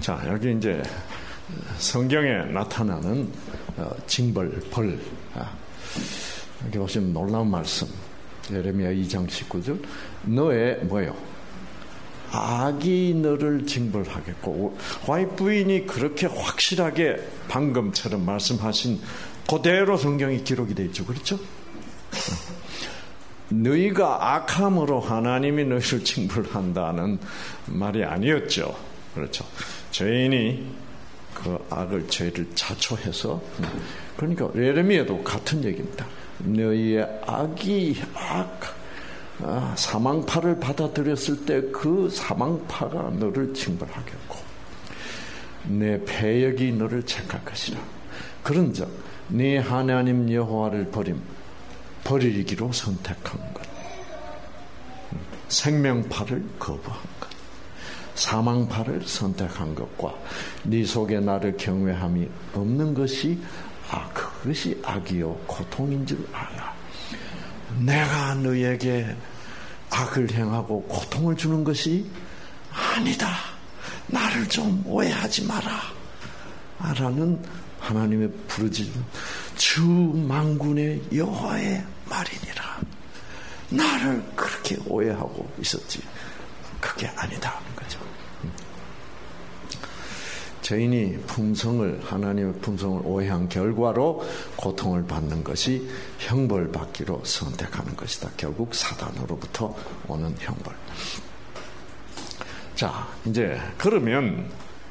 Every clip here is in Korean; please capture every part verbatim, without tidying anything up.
자, 여기 이제 성경에 나타나는 징벌, 벌. 여기 보시면 놀라운 말씀. 예레미야 이 장 십구 절. 너의 뭐요? 악이 너를 징벌하겠고, 와이프 부인이 그렇게 확실하게 방금처럼 말씀하신 그대로 성경이 기록이 되어 있죠. 그렇죠? 너희가 악함으로 하나님이 너희를 징벌한다는 말이 아니었죠. 그렇죠. 죄인이 그 악을, 죄를 자초해서, 그러니까 예레미야도 같은 얘기입니다. 너희의 악이 악, 아, 사망파를 받아들였을 때 그 사망파가 너를 징벌하겠고 내 패역이 너를 책할 것이라. 그런즉 네 하나님 여호와를 버림 버리기로 선택한 것, 생명파를 거부한 것, 사망파를 선택한 것과 네 속에 나를 경외함이 없는 것이 아 그것이 악이요 고통인 줄 알아. 내가 너에게 악을 행하고 고통을 주는 것이 아니다. 나를 좀 오해하지 마라. 라는 하나님의 부르짖음, 주 만군의 여호와의 말이니라. 나를 그렇게 오해하고 있었지. 그게 아니다 하는 거죠. 죄인이 품성을, 하나님의 품성을 오해한 결과로 고통을 받는 것이 형벌받기로 선택하는 것이다. 결국 사단으로부터 오는 형벌. 자, 이제 그러면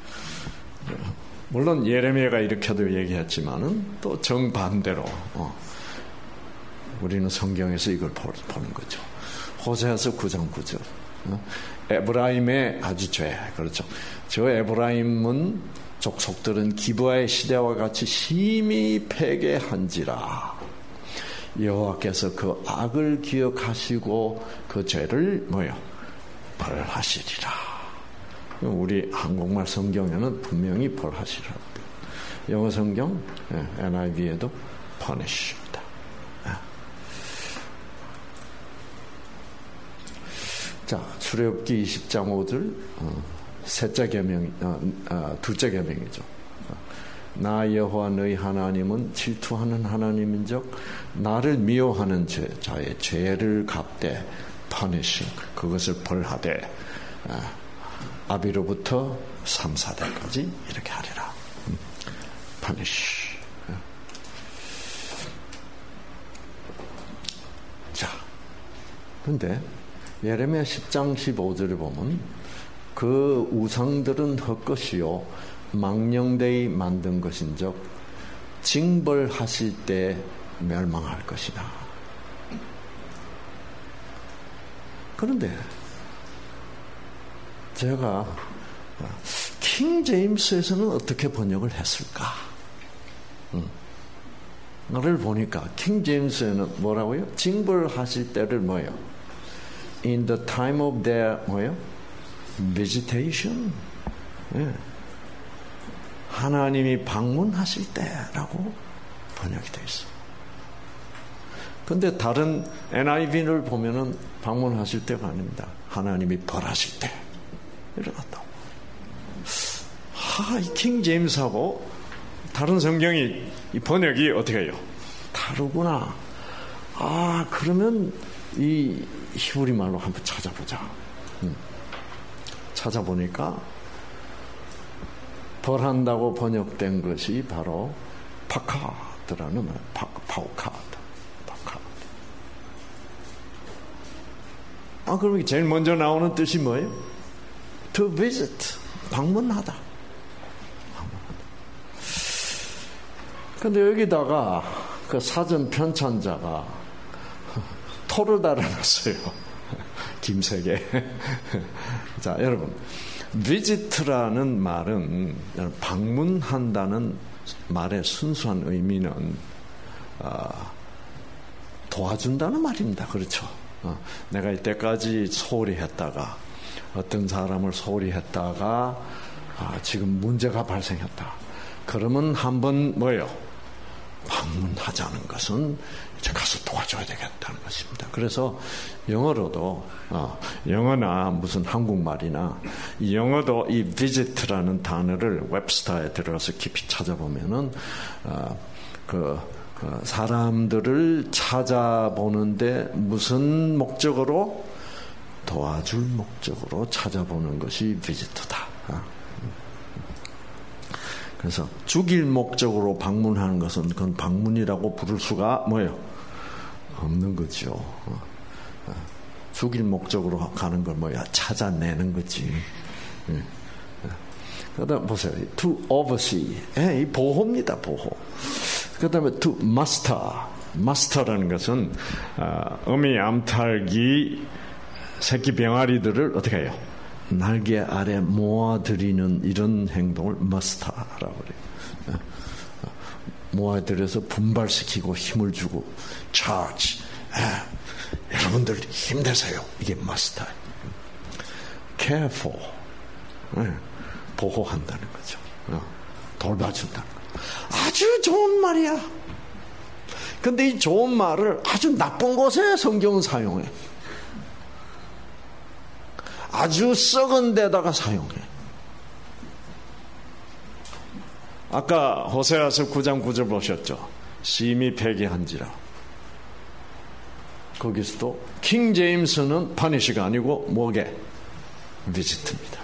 물론 예레미야가 이렇게도 얘기했지만은 또 정반대로 어, 우리는 성경에서 이걸 보는 거죠. 호세아서 구 장 구 절. 어? 에브라임의 아주 죄, 그렇죠. 저 에브라임은 족속들은 기브아의 시대와 같이 심히 패괴한지라. 여호와께서 그 악을 기억하시고 그 죄를 뭐요? 벌하시리라. 우리 한국말 성경에는 분명히 벌하시라고. 영어 성경 엔 아이 브이에도 punish입니다. 자, 출애굽기 이십 장 오 절, 어, 셋째 계명, 어, 어, 둘째 계명이죠. 어, 나 여호와 너희 하나님은 질투하는 하나님인적 나를 미워하는 죄, 자의 죄를 갚되 punishing, 그것을 벌하되 어, 아비로부터 삼, 사 대까지 이렇게 하리라. 음, punish. 어. 자, 근데 예레미야 십 장 십오 절에 보면 그 우상들은 헛것이요 망령되이 만든 것인즉 징벌하실 때 멸망할 것이다. 그런데 제가 킹 제임스에서는 어떻게 번역을 했을까? 음. 너를 보니까 킹 제임스에는 뭐라고요? 징벌하실 때를 뭐예요? In the time of their 뭐요? Visitation. 예. 하나님이 방문하실 때라고 번역이 되어 있어. 근데 다른 엔 아이 브이를 보면은 방문하실 때가 아닙니다. 하나님이 벌하실 때 일어났다고. 하, 이 킹 제임스하고 다른 성경이 이 번역이 어떻게 해요? 다르구나. 아, 그러면 이 히브리 말로 한번 찾아보자. 음. 찾아보니까 벌한다고 번역된 것이 바로 파카드라는 말, 파, 파우카드, 파카드. 아, 그럼 제일 먼저 나오는 뜻이 뭐예요? To visit, 방문하다. 근데 여기다가 그 사전 편찬자가 토를 달아놨어요. 김색에. 자, 여러분, visit라는 말은 방문한다는 말의 순수한 의미는 어, 도와준다는 말입니다. 그렇죠? 어, 내가 이때까지 소홀히 했다가 어떤 사람을 소홀히 했다가 아, 지금 문제가 발생했다. 그러면 한번 뭐예요? 방문하자는 것은 이제 가서 도와줘야 되겠다는 것입니다. 그래서 영어로도 어, 영어나 무슨 한국말이나 영어도 이 visit라는 단어를 웹스터에 들어가서 깊이 찾아보면은 어, 그, 그 사람들을 찾아보는데 무슨 목적으로 도와줄 목적으로 찾아보는 것이 비지터다. 그래서 죽일 목적으로 방문하는 것은 그건 방문이라고 부를 수가 뭐예요? 없는 거죠. 죽일 목적으로 가는 걸 뭐야? 찾아내는 거지. 그다음 보세요. To oversee. 예, 이 보호입니다. 보호. 그다음에 to master. master라는 것은 어미 암탉이 새끼 병아리들을 어떻게 해요? 날개 아래 모아들이는 이런 행동을 master라고 그래요. 모아들여서 분발시키고 힘을 주고 charge. 에, 여러분들 힘내세요. 이게 master. care for. 에, 보호한다는 거죠. 어, 돌봐준다는 거죠. 아주 좋은 말이야. 근데 이 좋은 말을 아주 나쁜 곳에 성경은 사용해. 아주 썩은 데다가 사용해. 아까 호세아서 구 장 구 절 보셨죠? 심히 폐기한지라. 거기서도 킹 제임스는 파니시가 아니고 뭐게? 비지트입니다.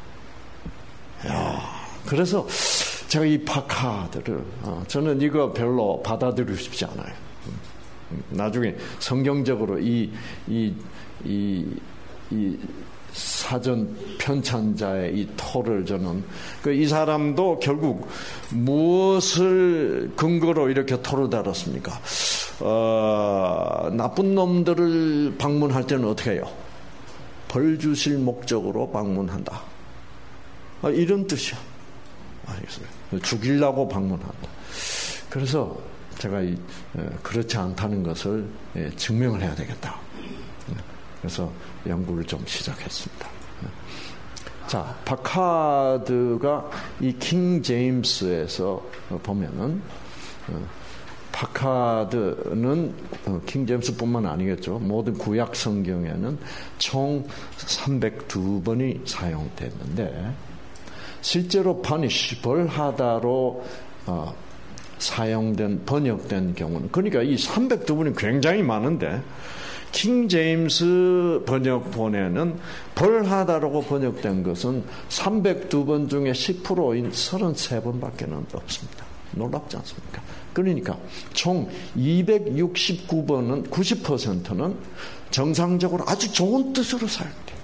야, 그래서 제가 이 파카드를 어, 저는 이거 별로 받아들이고 싶지 않아요. 나중에 성경적으로 이 이 이 이 사전 편찬자의 이 토를 저는 그 이 사람도 결국 무엇을 근거로 이렇게 토를 달았습니까? 어, 나쁜 놈들을 방문할 때는 어떻게 해요? 벌 주실 목적으로 방문한다. 아, 이런 뜻이야. 알겠습니다. 죽이려고 방문한다. 그래서 제가 이, 그렇지 않다는 것을 증명을 해야 되겠다. 그래서 연구를 좀 시작했습니다. 자, 파카드가 이 킹 제임스에서 보면은 파카드는 킹 제임스뿐만 아니겠죠. 모든 구약 성경에는 총 삼백이 번이 사용됐는데 실제로 punish, 벌하다로 어, 사용된 번역된 경우는 그러니까 이 삼백이 번이 굉장히 많은데 킹 제임스 번역본에는 벌하다라고 번역된 것은 삼백이 번 중에 십 퍼센트인 삼십삼 번밖에 없습니다. 놀랍지 않습니까? 그러니까 총 이백육십구 번은 구십 퍼센트는 정상적으로 아주 좋은 뜻으로 사용돼요.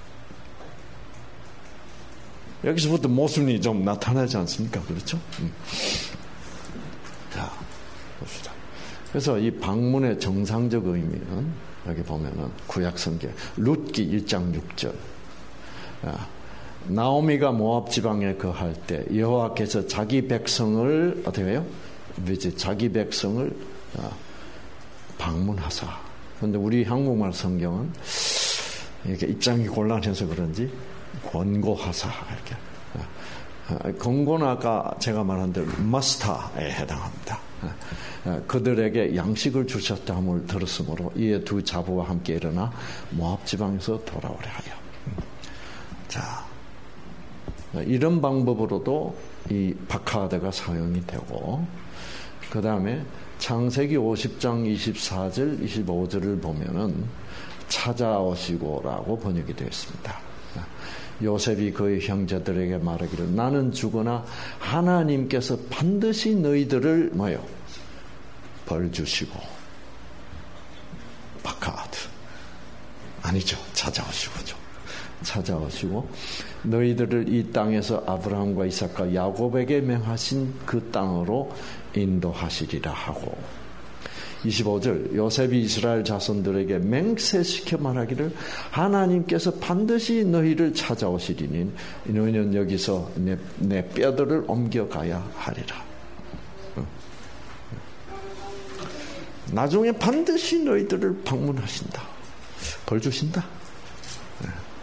여기서부터 모순이 좀 나타나지 않습니까? 그렇죠? 음. 자, 봅시다. 그래서 이 방문의 정상적 의미는 여기 보면은 구약성경 룻기 일 장 육 절. 아, 나오미가 모압 지방에 거할 때 여호와께서 자기 백성을 어떻게 해요? 이제 자기 백성을 아, 방문하사. 그런데 우리 한국말 성경은 이렇게 입장이 곤란해서 그런지 권고하사 이렇게. 아, 권고는 아까 제가 말한 대로 마스터에 해당합니다. 그들에게 양식을 주셨다 함을 들었으므로 이에 두 자부와 함께 일어나 모압 지방에서 돌아오려 하여. 자, 이런 방법으로도 이 바카드가 사용이 되고, 그 다음에 창세기 오십 장 이십사 절 이십오 절을 보면은 찾아오시고라고 번역이 되어 있습니다. 요셉이 그의 형제들에게 말하기를 나는 죽으나 하나님께서 반드시 너희들을 뭐요? 벌 주시고. 바카드 아니죠. 찾아오시고죠. 찾아오시고 너희들을 이 땅에서 아브라함과 이삭과 야곱에게 명하신 그 땅으로 인도하시리라 하고, 이십오 절 요셉이 이스라엘 자손들에게 맹세시켜 말하기를 하나님께서 반드시 너희를 찾아오시리니 너희는 여기서 내, 내 뼈들을 옮겨가야 하리라. 나중에 반드시 너희들을 방문하신다. 벌 주신다.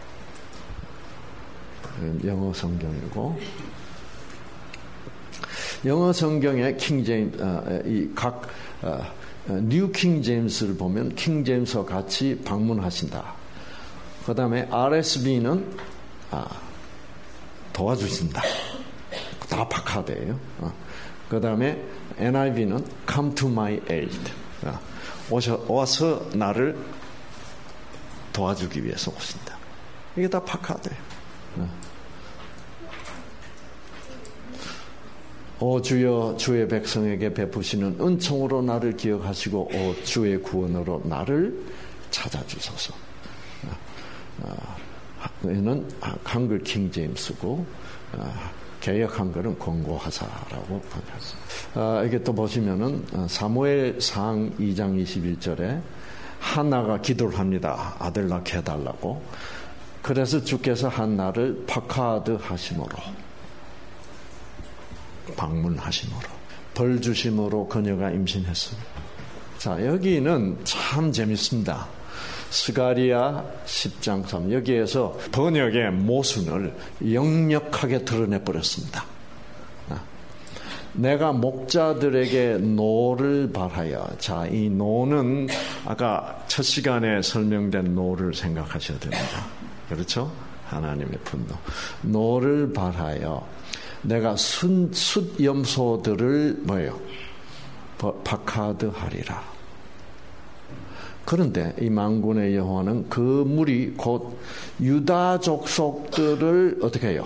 영어 성경이고, 영어 성경의 킹 제임스, 어, 이각 어, 뉴 킹 제임스를 보면 킹 제임스와 같이 방문하신다. 그 다음에 알에스비는 아, 도와주신다. 다 박하대예요. 어. 그 다음에 엔아이브이는 come to my aid. 어. 오셔, 와서 나를 도와주기 위해서 오신다. 이게 다 박하대요. 어. 오 주여 주의 백성에게 베푸시는 은총으로 나를 기억하시고 오 주의 구원으로 나를 찾아주소서. 얘는 한글 킹 제임스고 개역 한글은 권고하사라고 번역했습니다. 이게 또 보시면은 사무엘상 이 장 이십일 절에 한나가 기도를 합니다. 아들 낳게 해달라고. 그래서 주께서 한나를 파카드 하심으로 방문하심으로 벌 주심으로 그녀가 임신했습니다. 자, 여기는 참 재밌습니다. 스가랴 십 장 삼 여기에서 번역의 모순을 역력하게 드러내버렸습니다. 내가 목자들에게 노를 발하여. 자, 이 노는 아까 첫 시간에 설명된 노를 생각하셔야 됩니다. 그렇죠? 하나님의 분노. 노를 발하여 내가 순, 숫염소들을 뭐예요? 박하드하리라. 그런데 이 만군의 여호와는 그 무리 곧 유다 족속들을 어떻게 해요?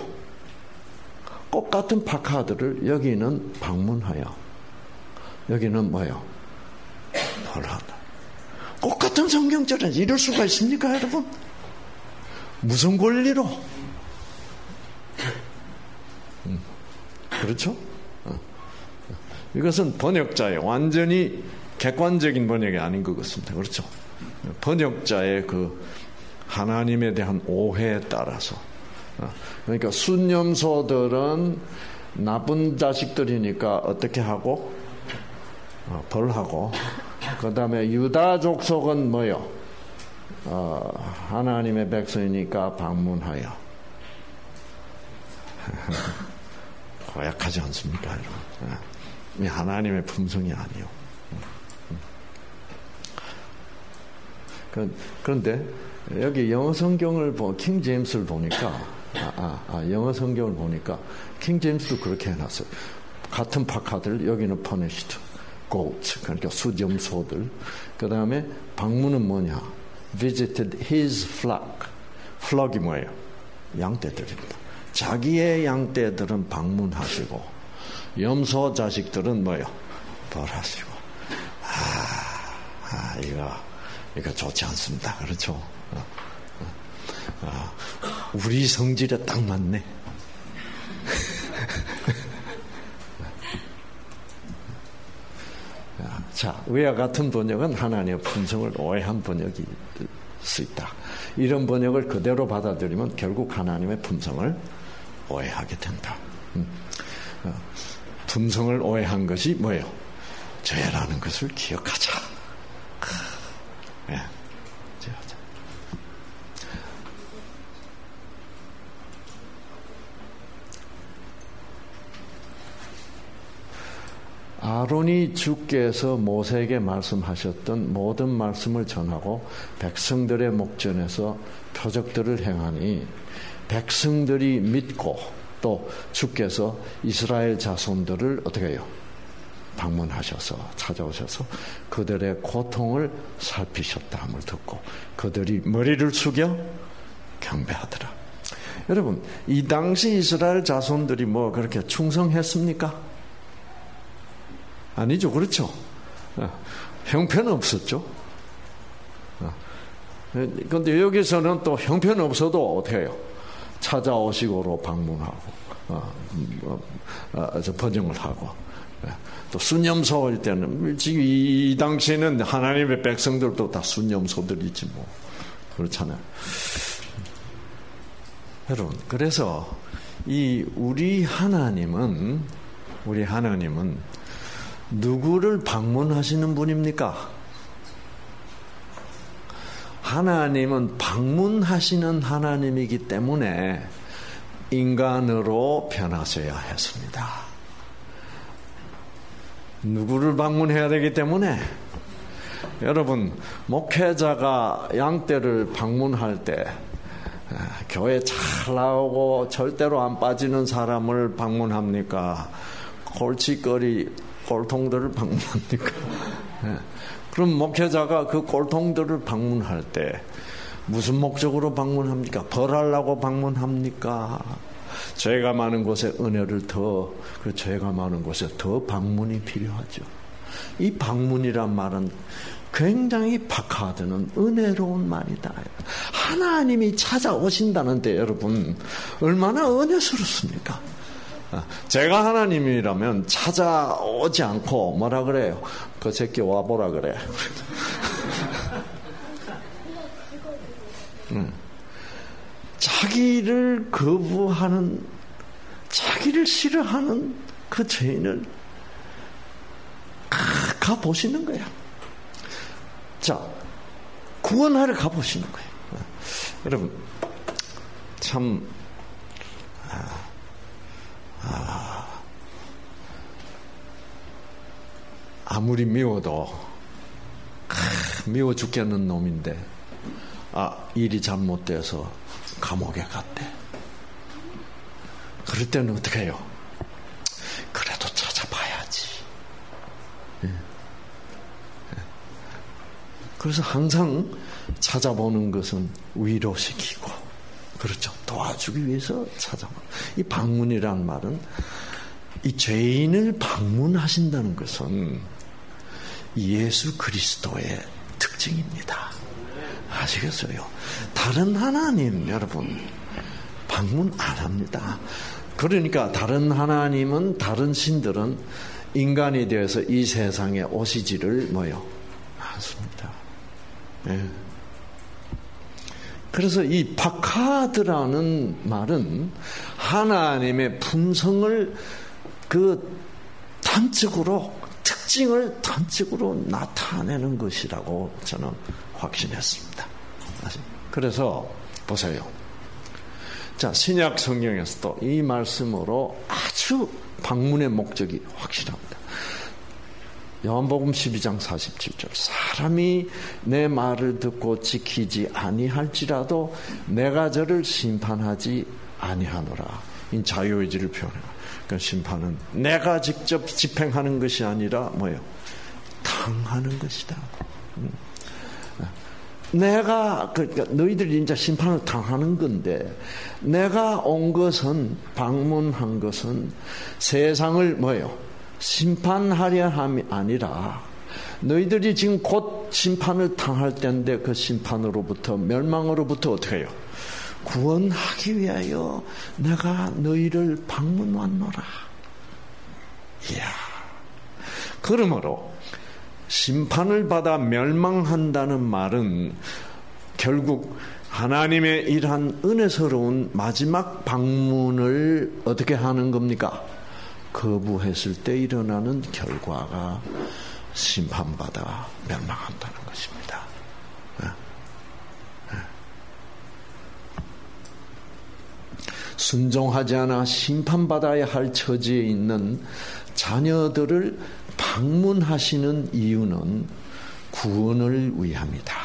똑같은 박하들을 여기는 방문하여 여기는 뭐예요? 벌하다. 똑같은 성경절에 이럴 수가 있습니까, 여러분? 무슨 권리로? 음, 그렇죠? 어. 이것은 번역자의 완전히 객관적인 번역이 아닌 것 같습니다. 그렇죠? 번역자의 그 하나님에 대한 오해에 따라서. 어. 그러니까 순념소들은 나쁜 자식들이니까 어떻게 하고? 어, 벌하고. 그 다음에 유다 족속은 뭐요? 어, 하나님의 백성이니까 방문하여. 고약하지 않습니까, 여러분? 이 하나님의 품성이 아니요. 그런데 여기 영어 성경을 보, 킹 제임스를 보니까, 아, 아, 아, 영어 성경을 보니까 킹 제임스도 그렇게 해놨어요. 같은 파카들, 여기는 punished goats, 그러니까 수염소들. 그 다음에 방문은 뭐냐? visited his flock. flock이 뭐예요? 양떼들입니다. 자기의 양떼들은 방문하시고 염소 자식들은 뭐예요? 벌하시고. 아, 아 이거 이거 좋지 않습니다. 그렇죠? 어, 어, 어, 우리 성질에 딱 맞네. 자, 위와 같은 번역은 하나님의 품성을 오해한 번역이 수 있다. 이런 번역을 그대로 받아들이면 결국 하나님의 품성을 오해하게 된다. 음. 어, 품성을 오해한 것이 뭐예요? 죄라는 것을 기억하자. 예. 아론이 주께서 모세에게 말씀하셨던 모든 말씀을 전하고 백성들의 목전에서 표적들을 행하니 백성들이 믿고 또 주께서 이스라엘 자손들을 어떻게 해요? 방문하셔서 찾아오셔서 그들의 고통을 살피셨다함을 듣고 그들이 머리를 숙여 경배하더라. 여러분, 이 당시 이스라엘 자손들이 뭐 그렇게 충성했습니까? 아니죠. 그렇죠. 형편은 없었죠. 그런데 여기서는 또 형편 없어도 어떻게 해요? 찾아오시고로 방문하고 어, 어, 어, 번영을 하고 또 순념소일 때는 지금 이 당시에는 하나님의 백성들도 다 순념소들이지 뭐 그렇잖아요. 여러분, 그래서 이 우리 하나님은 우리 하나님은 누구를 방문하시는 분입니까? 하나님은 방문하시는 하나님이기 때문에 인간으로 변하셔야 했습니다. 누구를 방문해야 되기 때문에 여러분 목회자가 양떼를 방문할 때 교회 잘 나오고 절대로 안 빠지는 사람을 방문합니까? 골칫거리 꼴통들을 방문합니까? 그럼 목회자가 그 꼴통들을 방문할 때 무슨 목적으로 방문합니까? 벌하려고 방문합니까? 죄가 많은 곳에 은혜를 더, 그 죄가 많은 곳에 더 방문이 필요하죠. 이 방문이란 말은 굉장히 박하드는 은혜로운 말이다. 하나님이 찾아오신다는데 여러분 얼마나 은혜스럽습니까? 제가 하나님이라면 찾아오지 않고 뭐라 그래요? 그 새끼 와보라 그래. 자기를 거부하는, 자기를 싫어하는 그 죄인을 가보시는 거야. 자, 구원하러 가보시는 거예요. 여러분, 참, 아, 아, 아무리 미워도, 아, 미워 죽겠는 놈인데, 아, 일이 잘못돼서 감옥에 갔대. 그럴 때는 어떻게 해요? 그래도 찾아봐야지. 예. 그래서 항상 찾아보는 것은 위로시키고, 그렇죠. 도와주기 위해서 찾아보는. 이 방문이란 말은 이 죄인을 방문하신다는 것은 예수 그리스도의 특징입니다. 아시겠어요? 다른 하나님 여러분 방문 안 합니다. 그러니까 다른 하나님은, 다른 신들은 인간이 되어서 이 세상에 오시지를 뭐요? 않습니다. 예. 그래서 이 바카드라는 말은 하나님의 품성을 그 단적으로, 특징을 단적으로 나타내는 것이라고 저는 확신했습니다. 그래서 보세요. 자, 신약 성경에서도 이 말씀으로 아주 방문의 목적이 확실합니다. 요한복음 십이 장 사십칠 절, 사람이 내 말을 듣고 지키지 아니할지라도 내가 저를 심판하지 아니하노라. 이 자유의지를 표현해요. 그 심판은 내가 직접 집행하는 것이 아니라 뭐예요? 당하는 것이다. 내가, 그러니까 너희들이 이제 심판을 당하는 건데, 내가 온 것은, 방문한 것은 세상을 뭐예요? 심판하려 함이 아니라, 너희들이 지금 곧 심판을 당할 때인데, 그 심판으로부터, 멸망으로부터 어떻게 해요? 구원하기 위하여 내가 너희를 방문 왔노라. 이야. 그러므로, 심판을 받아 멸망한다는 말은 결국 하나님의 일한 은혜스러운 마지막 방문을 어떻게 하는 겁니까? 거부했을 때 일어나는 결과가 심판받아 멸망한다는 것입니다. 순종하지 않아 심판받아야 할 처지에 있는 자녀들을 방문하시는 이유는 구원을 위함이다.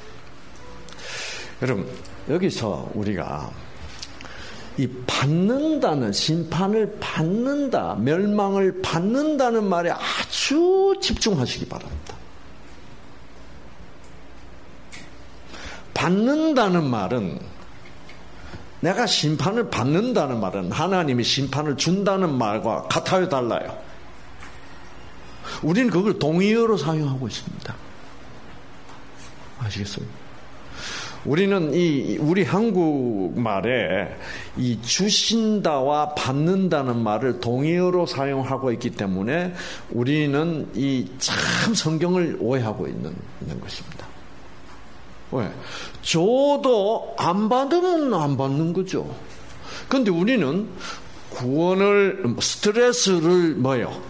여러분, 여기서 우리가 이 받는다는, 심판을 받는다, 멸망을 받는다는 말에 아주 집중하시기 바랍니다. 받는다는 말은, 내가 심판을 받는다는 말은 하나님이 심판을 준다는 말과 같아요, 달라요? 우리는 그걸 동의어로 사용하고 있습니다. 아시겠어요? 우리는 이, 우리 한국말에 이 주신다와 받는다는 말을 동의어로 사용하고 있기 때문에 우리는 이 참 성경을 오해하고 있는, 있는 것입니다. 왜? 줘도 안 받으면 안 받는 거죠. 그런데 우리는 구원을, 스트레스를 뭐요?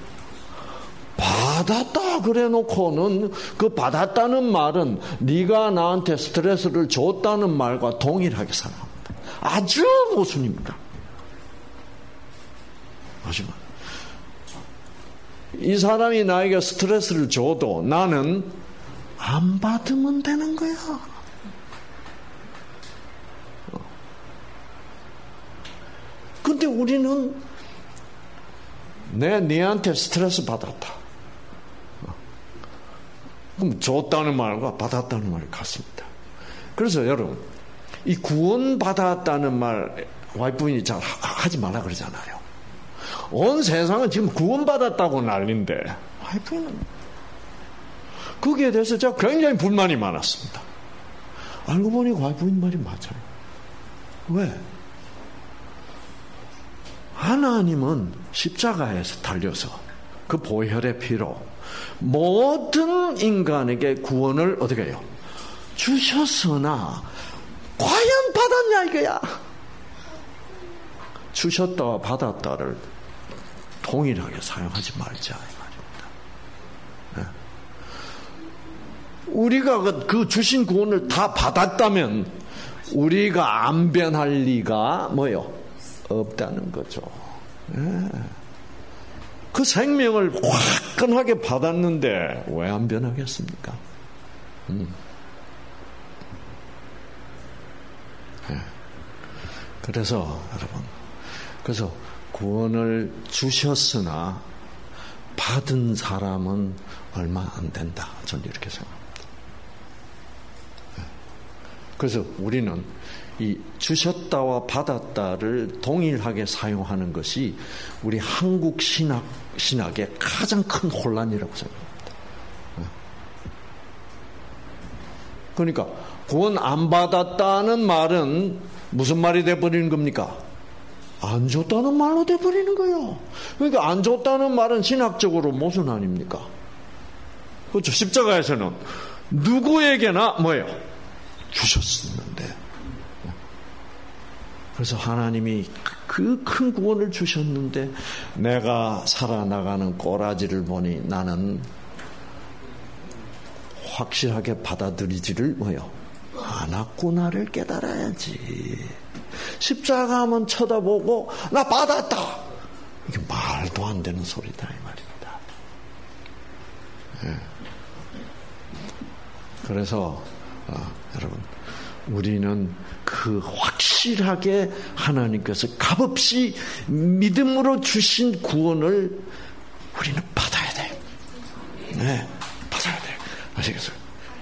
받았다 그래 놓고는 그 받았다는 말은 네가 나한테 스트레스를 줬다는 말과 동일하게 사용합니다. 아주 모순입니다. 하지만 이 사람이 나에게 스트레스를 줘도 나는 안 받으면 되는 거야. 근데 우리는 내 니한테 스트레스 받았다. 그럼 줬다는 말과 받았다는 말이 같습니다. 그래서 여러분, 이 구원 받았다는 말 와이프분이 잘 하지 말라 그러잖아요. 온 세상은 지금 구원 받았다고 난리인데 와이프는 거기에 대해서 제가 굉장히 불만이 많았습니다. 알고 보니 와이프인 말이 맞아요. 왜? 하나님은 십자가에서 달려서 그 보혈의 피로 모든 인간에게 구원을 어떻게 해요? 주셨으나 과연 받았냐 이거야. 주셨다와 받았다를 동일하게 사용하지 말자 이 말입니다. 네. 우리가 그 주신 구원을 다 받았다면 우리가 안 변할 리가 뭐요? 없다는 거죠. 네. 그 생명을 화끈하게 받았는데 왜 안 변하겠습니까? 음. 네. 그래서 여러분, 그래서 구원을 주셨으나 받은 사람은 얼마 안 된다. 저는 이렇게 생각합니다. 네. 그래서 우리는 이 주셨다와 받았다를 동일하게 사용하는 것이 우리 한국 신학, 신학의 가장 큰 혼란이라고 생각합니다. 그러니까 구원 안 받았다는 말은 무슨 말이 돼버리는 겁니까? 안 줬다는 말로 돼버리는 거예요. 그러니까 안 줬다는 말은 신학적으로 모순 아닙니까? 그렇죠. 십자가에서는 누구에게나 뭐예요? 주셨었는데. 그래서 하나님이 그 큰 구원을 주셨는데 내가 살아나가는 꼬라지를 보니 나는 확실하게 받아들이지를 뭐요? 않았구나를 깨달아야지. 십자가 하면 쳐다보고 나 받았다. 이게 말도 안 되는 소리다 이 말입니다. 네. 그래서 어, 여러분 우리는 그 확실하게 하나님께서 값없이 믿음으로 주신 구원을 우리는 받아야 돼요. 네, 받아야 돼요. 아시겠어요?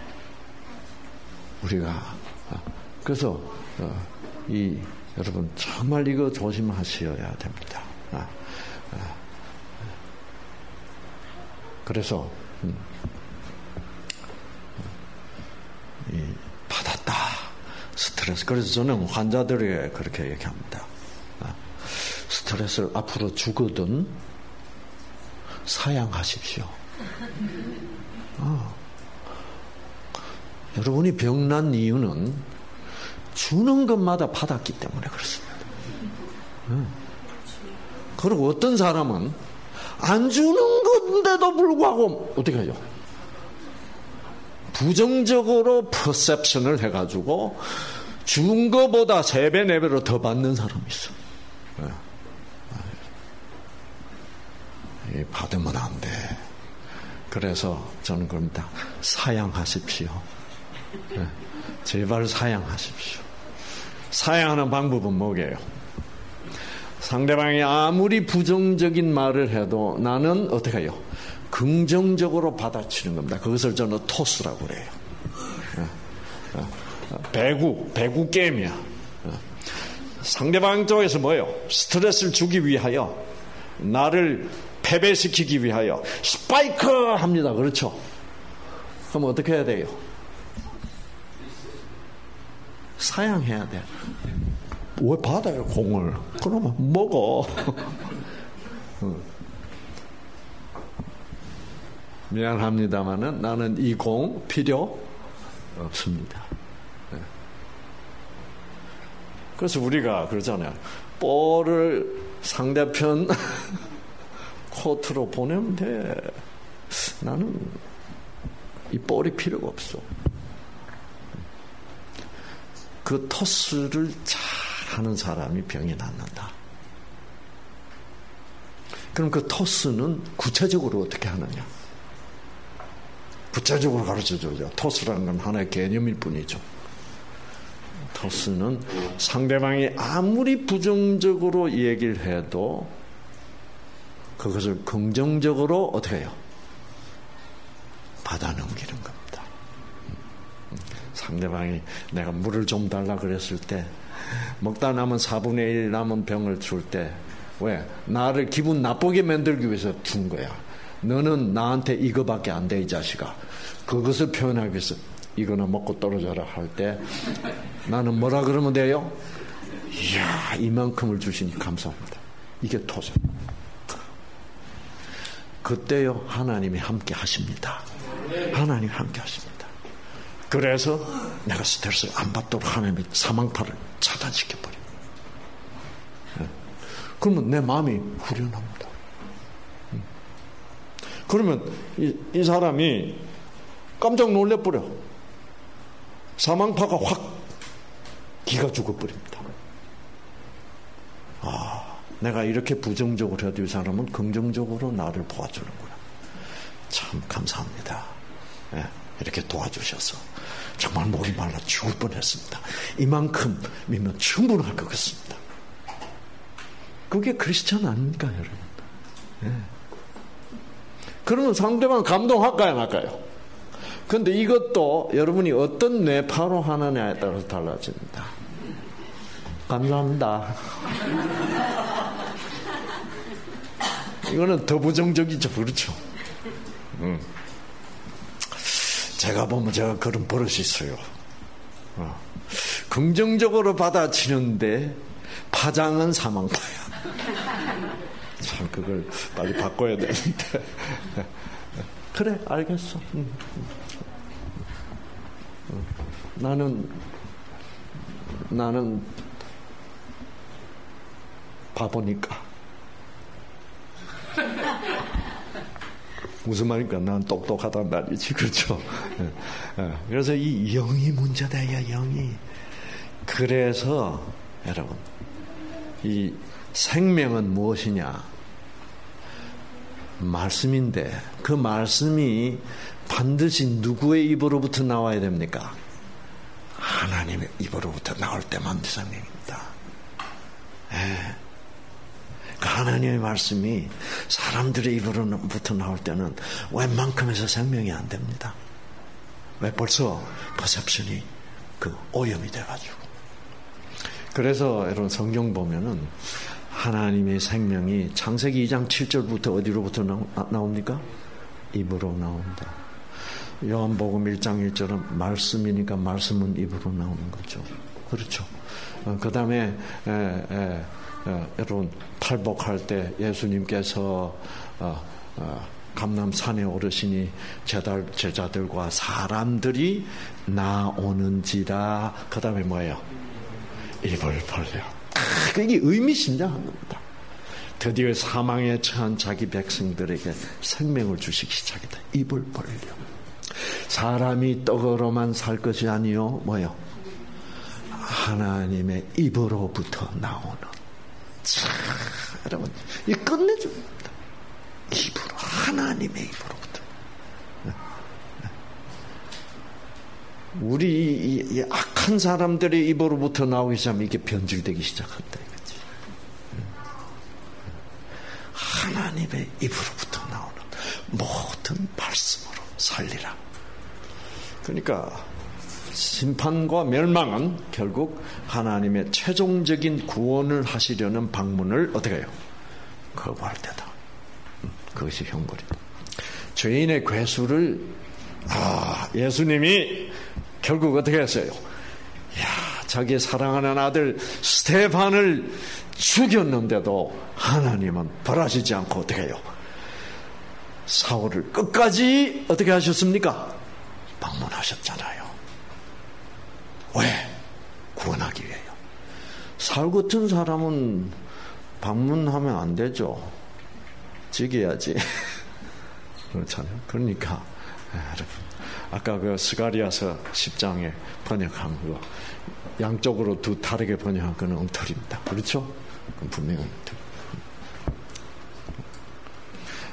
우리가 그래서 이 여러분 정말 이거 조심하셔야 됩니다. 그래서 음, 이 받았다. 스트레스. 그래서 저는 환자들에게 그렇게 얘기합니다. 스트레스를 앞으로 주거든 사양하십시오. 어. 여러분이 병난 이유는 주는 것마다 받았기 때문에 그렇습니다. 어. 그리고 어떤 사람은 안 주는 건데도 불구하고 어떻게 하죠? 부정적으로 퍼셉션을 해가지고 준 거보다 세 배, 네 배로 더 받는 사람이 있어. 네. 받으면 안 돼. 그래서 저는 그럽니다. 사양하십시오. 네. 제발 사양하십시오. 사양하는 방법은 뭐게요? 상대방이 아무리 부정적인 말을 해도 나는 어떻게 해요? 긍정적으로 받아치는 겁니다. 그것을 저는 토스라고 그래요. 배구, 배구 게임이야. 상대방 쪽에서 뭐예요? 스트레스를 주기 위하여, 나를 패배시키기 위하여 스파이크 합니다. 그렇죠? 그럼 어떻게 해야 돼요? 사양해야 돼. 왜 받아요, 공을? 그러면 먹어. 미안합니다만은 나는 이 공 필요 없습니다. 네. 그래서 우리가 그러잖아요. 볼을 상대편 코트로 보내면 돼. 나는 이 볼이 필요가 없어. 그 토스를 잘 하는 사람이 병이 낫는다. 그럼 그 토스는 구체적으로 어떻게 하느냐? 구체적으로 가르쳐줘죠. 토스라는 건 하나의 개념일 뿐이죠. 토스는 상대방이 아무리 부정적으로 얘기를 해도 그것을 긍정적으로 어떻게 해요? 받아 넘기는 겁니다. 상대방이 내가 물을 좀 달라 그랬을 때 먹다 남은 사분의 일 남은 병을 줄 때 왜? 나를 기분 나쁘게 만들기 위해서 준 거야. 너는 나한테 이거밖에 안 돼, 이 자식아. 그것을 표현하기 위해서 이거나 먹고 떨어져라 할 때 나는 뭐라 그러면 돼요? 이야, 이만큼을 주시니 감사합니다. 이게 토스. 그때요, 하나님이 함께 하십니다. 하나님이 함께 하십니다. 그래서 내가 스트레스를 안 받도록 하나님이 사망파를 차단시켜버려요. 그러면 내 마음이 후련합니다. 그러면 이, 이 사람이 깜짝 놀래버려. 사망파가 확 기가 죽어버립니다. 아, 내가 이렇게 부정적으로 해도 이 사람은 긍정적으로 나를 도와주는구나. 참 감사합니다. 예, 이렇게 도와주셔서 정말 목이 말라 죽을 뻔했습니다. 이만큼이면 충분할 것 같습니다. 그게 크리스찬 아닙니까, 여러분? 예. 그러면 상대방 감동할까요, 안 할까요? 그런데 이것도 여러분이 어떤 뇌파로 하느냐에 따라서 달라집니다. 감사합니다. 이거는 더 부정적이죠, 그렇죠? 음. 제가 보면 제가 그런 버릇이 있어요. 어. 긍정적으로 받아치는데 파장은 사망파야. 참 그걸 빨리 바꿔야 되는데. 그래, 알겠어. 응. 응. 나는 나는 바보니까. 무슨 말입니까? 난 똑똑하단 말이지, 그렇죠? 그래서 이 영이 문제다, 야, 영이. 그래서 여러분, 이 생명은 무엇이냐? 말씀인데 그 말씀이 반드시 누구의 입으로부터 나와야 됩니까? 하나님의 입으로부터 나올 때만 생명입니다. 예. 그 하나님의 말씀이 사람들의 입으로부터 나올 때는 웬만큼에서 생명이 안 됩니다. 왜? 벌써 퍼셉션이 그 오염이 돼가지고. 그래서 여러분 성경 보면은 하나님의 생명이 창세기 이 장 칠 절부터 어디로부터 나옵니까? 입으로 나온다. 요한복음 일 장 일 절은 말씀이니까 말씀은 입으로 나오는 거죠. 그렇죠. 어, 그 다음에 여러분 팔복할 때 예수님께서 어, 어, 감람산에 오르시니 제달, 제자들과 사람들이 나오는지라. 그 다음에 뭐예요? 입을 벌려. 그게 의미심장한 겁니다. 드디어 사망에 처한 자기 백성들에게 생명을 주시기 시작했다. 입을 벌려. 사람이 떡으로만 살 것이 아니요, 뭐요? 하나님의 입으로부터 나오는. 자, 여러분, 이 끝내줍니다. 입으로, 하나님의 입으로부터. 우리 이, 이 악한 사람들의 입으로부터 나오기 시작하면 이게 변질되기 시작한다 이거지. 하나님의 입으로부터 나오는 모든 말씀으로 살리라. 그러니까 심판과 멸망은 결국 하나님의 최종적인 구원을 하시려는 방문을 어떻게 해요? 거부할 때다. 그것이 형벌이다. 죄인의 괴수를 아, 예수님이 결국 어떻게 했어요? 야, 자기 사랑하는 아들 스테반을 죽였는데도 하나님은 벌하시지 않고 어떻게 해요? 사울을 끝까지 어떻게 하셨습니까? 방문하셨잖아요. 왜? 구원하기 위해요. 사울 같은 사람은 방문하면 안 되죠. 죽여야지. 그렇잖아요. 그러니까 여러분, 아까 그 스가리아서 십 장에 번역한 거 양쪽으로 두 다르게 번역한 거는 엉터리입니다. 그렇죠? 분명히 엉터리.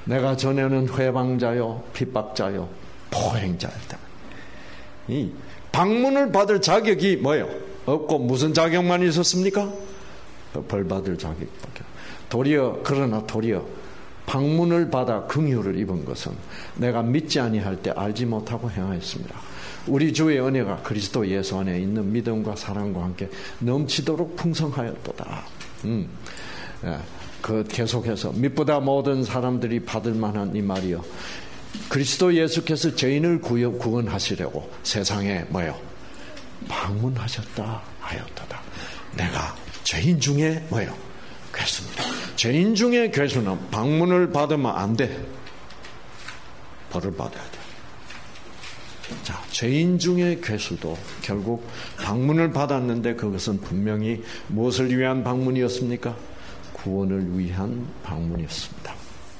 내가 전에는 회방자요, 핍박자요, 포행자였다. 이 방문을 받을 자격이 뭐예요? 없고 무슨 자격만 있었습니까? 벌 받을 자격밖에. 도리어 그러나 도리어 방문을 받아 긍휼을 입은 것은 내가 믿지 아니할 때 알지 못하고 행하였습니다. 우리 주의 은혜가 그리스도 예수 안에 있는 믿음과 사랑과 함께 넘치도록 풍성하였도다. 음, 예, 그 계속해서 mit보다 모든 사람들이 받을 만한 이 말이요. 그리스도 예수께서 죄인을 구원하시려고 세상에 뭐요? 방문하셨다 하였도다. 내가 죄인 중에 뭐요? 괴수입니다. 죄인 중에 괴수는 방문을 받으면 안 돼. 벌을 받아야 돼. 자, 죄인 중에 괴수도 결국 방문을 받았는데 그것은 분명히 무엇을 위한 방문이었습니까? 구원을 위한 방문이었습니다.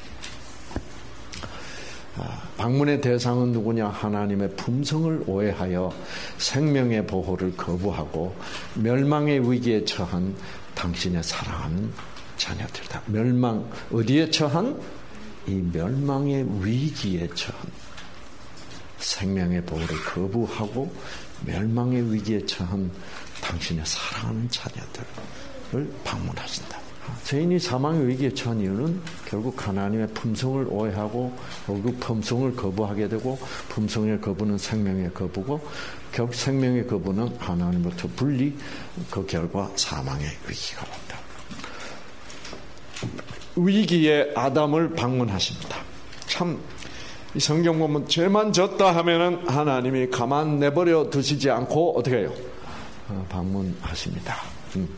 방문의 대상은 누구냐? 하나님의 품성을 오해하여 생명의 보호를 거부하고 멸망의 위기에 처한 당신의 사랑하는 자녀들이다. 멸망, 어디에 처한? 이 멸망의 위기에 처한 생명의 보호를 거부하고 멸망의 위기에 처한 당신의 사랑하는 자녀들을 방문하신다. 죄인이 사망의 위기에 처한 이유는 결국 하나님의 품성을 오해하고 결국 품성을 거부하게 되고 품성의 거부는 생명의 거부고 결국 생명의 거부는 하나님으로부터 분리, 그 결과 사망의 위기가 온다. 위기에 아담을 방문하십니다. 참 이 성경 보면 죄만 졌다 하면은 하나님이 가만 내버려 두시지 않고 어떻게 해요? 방문하십니다. 음.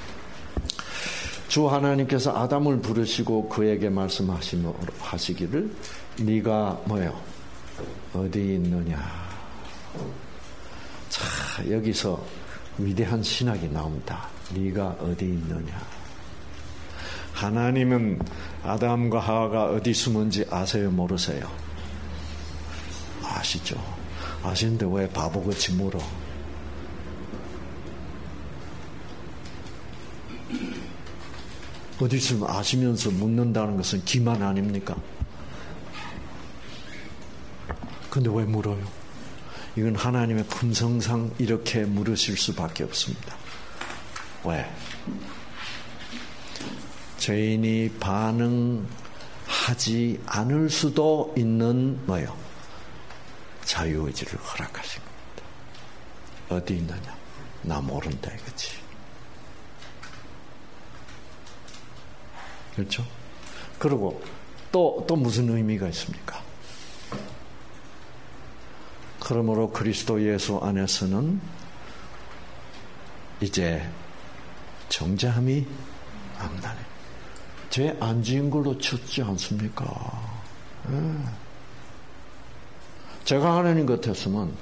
주 하나님께서 아담을 부르시고 그에게 말씀하시기를 네가 뭐예요? 어디 있느냐? 자, 여기서 위대한 신학이 나옵니다. 네가 어디 있느냐? 하나님은 아담과 하와가 어디 숨은지 아세요? 모르세요? 아시죠? 아시는데 왜 바보같이 물어? 어디 있으면 아시면서 묻는다는 것은 기만 아닙니까? 근데 왜 물어요? 이건 하나님의 품성상 이렇게 물으실 수밖에 없습니다. 왜? 죄인이 반응하지 않을 수도 있는 뭐요? 자유의지를 허락하신 겁니다. 어디 있느냐? 나 모른다 이거지. 그렇죠? 그리고 또, 또 무슨 의미가 있습니까? 그러므로 그리스도 예수 안에서는 이제 정죄함이 없나네. 죄 안 지은 걸로 쳤지 않습니까? 네. 제가 하나님 같았으면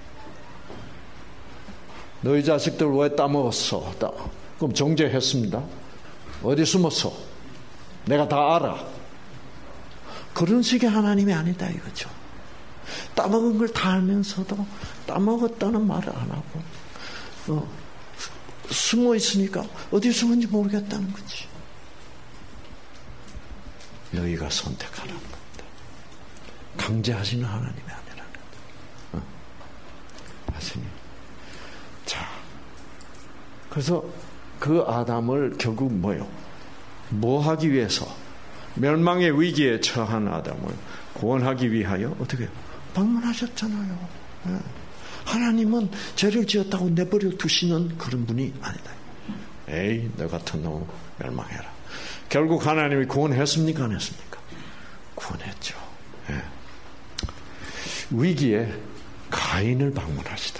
너희 자식들 왜 따먹었어? 따. 그럼 정죄했습니다. 어디 숨었어? 내가 다 알아. 그런 식의 하나님이 아니다 이거죠. 따먹은 걸 다 알면서도 따먹었다는 말을 안 하고 어, 숨어 있으니까 어디 숨은지 모르겠다는 거지. 너희가 선택하라는 겁니다. 강제하시는 하나님이 아니라는 어? 하시니. 자, 그래서 그 아담을 결국 뭐요? 뭐 하기 위해서? 멸망의 위기에 처한 아담을 구원하기 위하여 어떻게 방문하셨잖아요. 네. 하나님은 죄를 지었다고 내버려 두시는 그런 분이 아니다. 에이, 너 같은 놈 멸망해라. 결국 하나님이 구원했습니까? 안 했습니까? 구원했죠. 네. 위기에 가인을 방문하시다.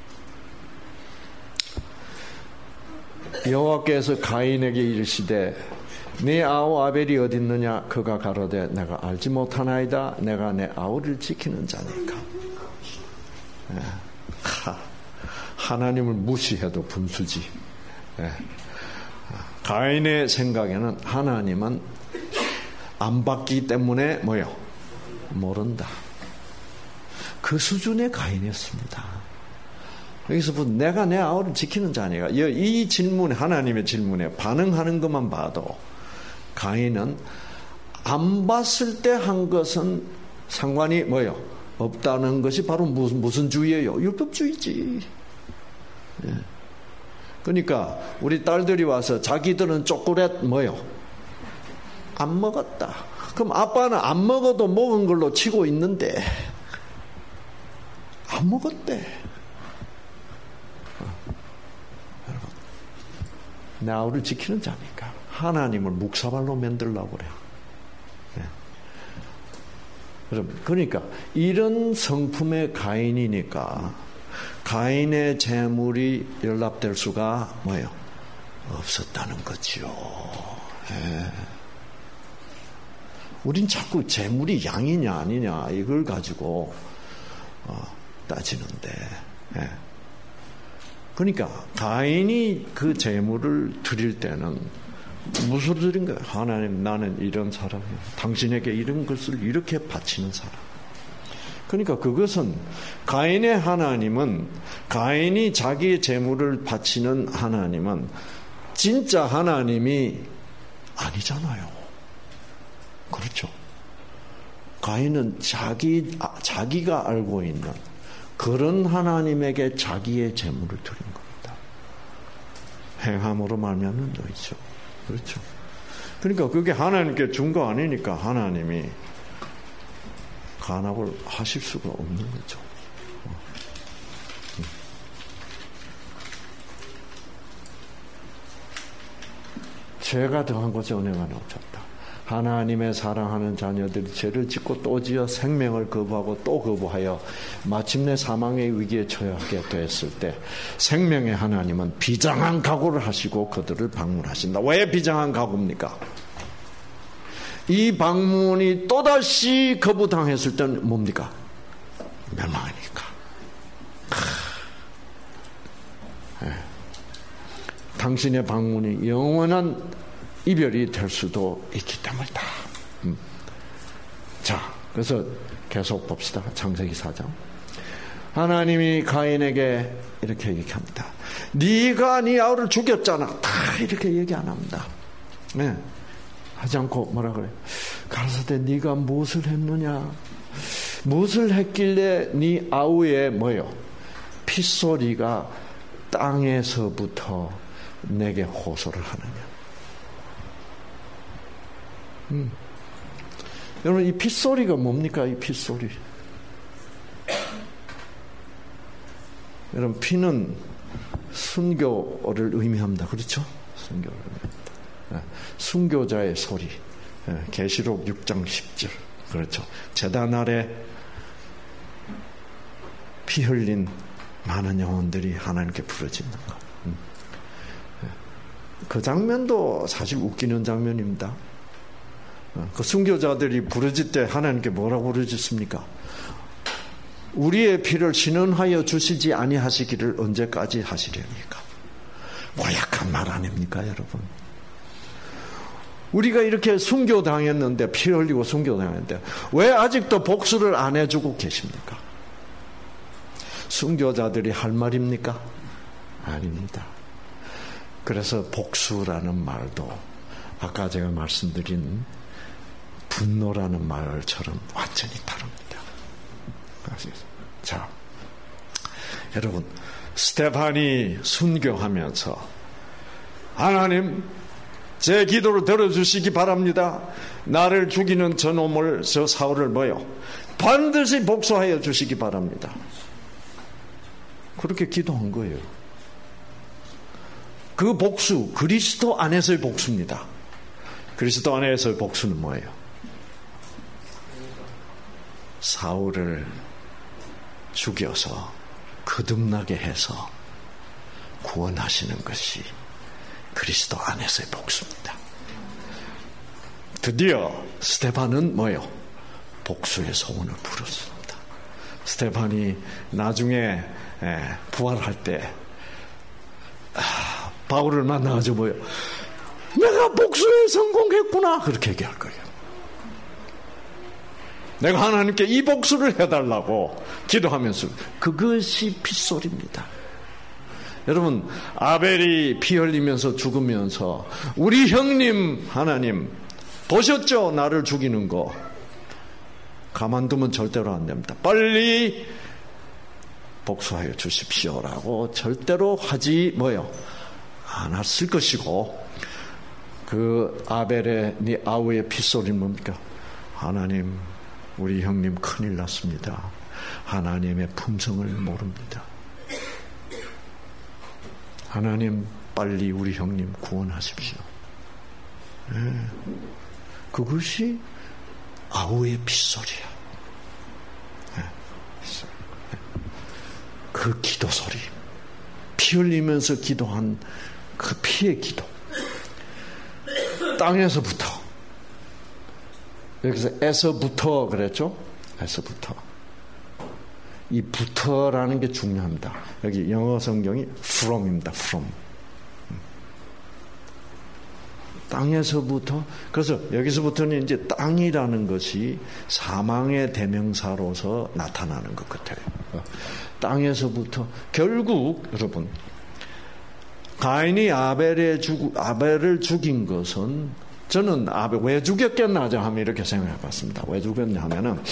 여호와께서 가인에게 이르시되 네 아우 아벨이 어디 있느냐? 그가 가로되 내가 알지 못하나이다. 내가 내 아우를 지키는 자니까. 예. 하, 하나님을 무시해도 분수지. 예. 가인의 생각에는 하나님은 안 받기 때문에 뭐요? 모른다. 그 수준의 가인이었습니다. 여기서 뭐 내가 내 아우를 지키는 자니까. 이 질문에, 하나님의 질문에 반응하는 것만 봐도 가인은 안 봤을 때 한 것은 상관이 뭐예요? 없다는 것이 바로 무슨, 무슨 주의예요? 율법주의지. 예. 그러니까 우리 딸들이 와서 자기들은 초콜릿 뭐예요? 안 먹었다. 그럼 아빠는 안 먹어도 먹은 걸로 치고 있는데 안 먹었대. 어. 여러분, 나를 지키는 자니까 하나님을 묵사발로 만들려고 그래요. 네. 여러분, 그러니까 이런 성품의 가인이니까 가인의 재물이 연락될 수가 뭐예요? 없었다는 거죠. 네. 우린 자꾸 재물이 양이냐 아니냐 이걸 가지고 어, 따지는데, 예. 그러니까 가인이 그 재물을 드릴 때는 무슨 드린 거예요? 하나님, 나는 이런 사람이에요. 당신에게 이런 것을 이렇게 바치는 사람. 그러니까 그것은 가인의 하나님은, 가인이 자기의 재물을 바치는 하나님은 진짜 하나님이 아니잖아요. 그렇죠. 가인은 자기, 자기가 알고 있는 그런 하나님에게 자기의 재물을 드린 겁니다. 행함으로 말미암는 너희죠. 그렇죠. 그러니까 그게 하나님께 준 거 아니니까 하나님이 간압을 하실 수가 없는 거죠. 죄가 더한 것에 은혜가 없었다. 하나님의 사랑하는 자녀들이 죄를 짓고 또 지어 생명을 거부하고 또 거부하여 마침내 사망의 위기에 처하게 됐을 때 생명의 하나님은 비장한 각오를 하시고 그들을 방문하신다. 왜 비장한 각오입니까? 이 방문이 또다시 거부당했을 때는 뭡니까? 멸망이니까. 네. 당신의 방문이 영원한 이별이 될 수도 있기 때문이다. 음. 자, 그래서 계속 봅시다. 창세기 사 장. 하나님이 가인에게 이렇게 얘기합니다. 네가 네 아우를 죽였잖아. 다 이렇게 얘기 안 합니다. 네. 하지 않고 뭐라 그래? 가라사대 네가 무엇을 했느냐? 무엇을 했길래 네 아우의 뭐요? 핏소리가 땅에서부터 내게 호소를 하느냐? 음. 여러분, 이 핏소리가 뭡니까? 이 핏소리. 여러분, 피는 순교를 의미합니다. 그렇죠? 순교를 의미합니다. 순교자의 소리. 계시록 육 장 십 절. 그렇죠. 제단 아래 피 흘린 많은 영혼들이 하나님께 부르짖는 것. 음. 그 장면도 사실 웃기는 장면입니다. 그 순교자들이 부르짖 때 하나님께 뭐라고 부르짖습니까? 우리의 피를 신원하여 주시지 아니하시기를 언제까지 하시렵니까? 고약한 말 아닙니까, 여러분? 우리가 이렇게 순교당했는데, 피 흘리고 순교당했는데 왜 아직도 복수를 안 해주고 계십니까? 순교자들이 할 말입니까? 아닙니다. 그래서 복수라는 말도 아까 제가 말씀드린 분노라는 말처럼 완전히 다릅니다. 자, 여러분, 스데반이 순교하면서 하나님, 제 기도를 들어주시기 바랍니다. 나를 죽이는 저놈을, 저 사울을 뭐요? 반드시 복수하여 주시기 바랍니다. 그렇게 기도한 거예요. 그 복수, 그리스도 안에서의 복수입니다. 그리스도 안에서의 복수는 뭐예요? 사울을 죽여서 거듭나게 해서 구원하시는 것이 그리스도 안에서의 복수입니다. 드디어 스데반은 뭐예요? 복수의 소원을 부르습니다. 스데반이 나중에 부활할 때 바울을 만나가지고 뭐예요? 내가 복수에 성공했구나, 그렇게 얘기할 거예요. 내가 하나님께 이 복수를 해달라고 기도하면서, 그것이 핏소리입니다. 여러분, 아벨이 피 흘리면서 죽으면서 우리 형님 하나님, 보셨죠? 나를 죽이는 거. 가만두면 절대로 안 됩니다. 빨리 복수하여 주십시오라고 절대로 하지 뭐요? 않았을 것이고, 그 아벨의 네 아우의 핏소리는 뭡니까? 하나님, 우리 형님 큰일 났습니다. 하나님의 품성을 모릅니다. 하나님, 빨리 우리 형님 구원하십시오. 네. 그것이 아우의 핏소리야. 네. 그 기도 소리, 피 흘리면서 기도한 그 피의 기도. 땅에서부터, 여기서 에서부터 그랬죠? 에서부터. 이 부터라는 게 중요합니다. 여기 영어 성경이 from입니다. from. 땅에서부터. 그래서 여기서부터는 이제 땅이라는 것이 사망의 대명사로서 나타나는 것 같아요. 땅에서부터. 결국 여러분, 가인이 아벨의 죽, 아벨을 죽인 것은, 저는 아벨 왜 죽였겠나 하면 이렇게 생각해 봤습니다. 왜 죽였냐 하면은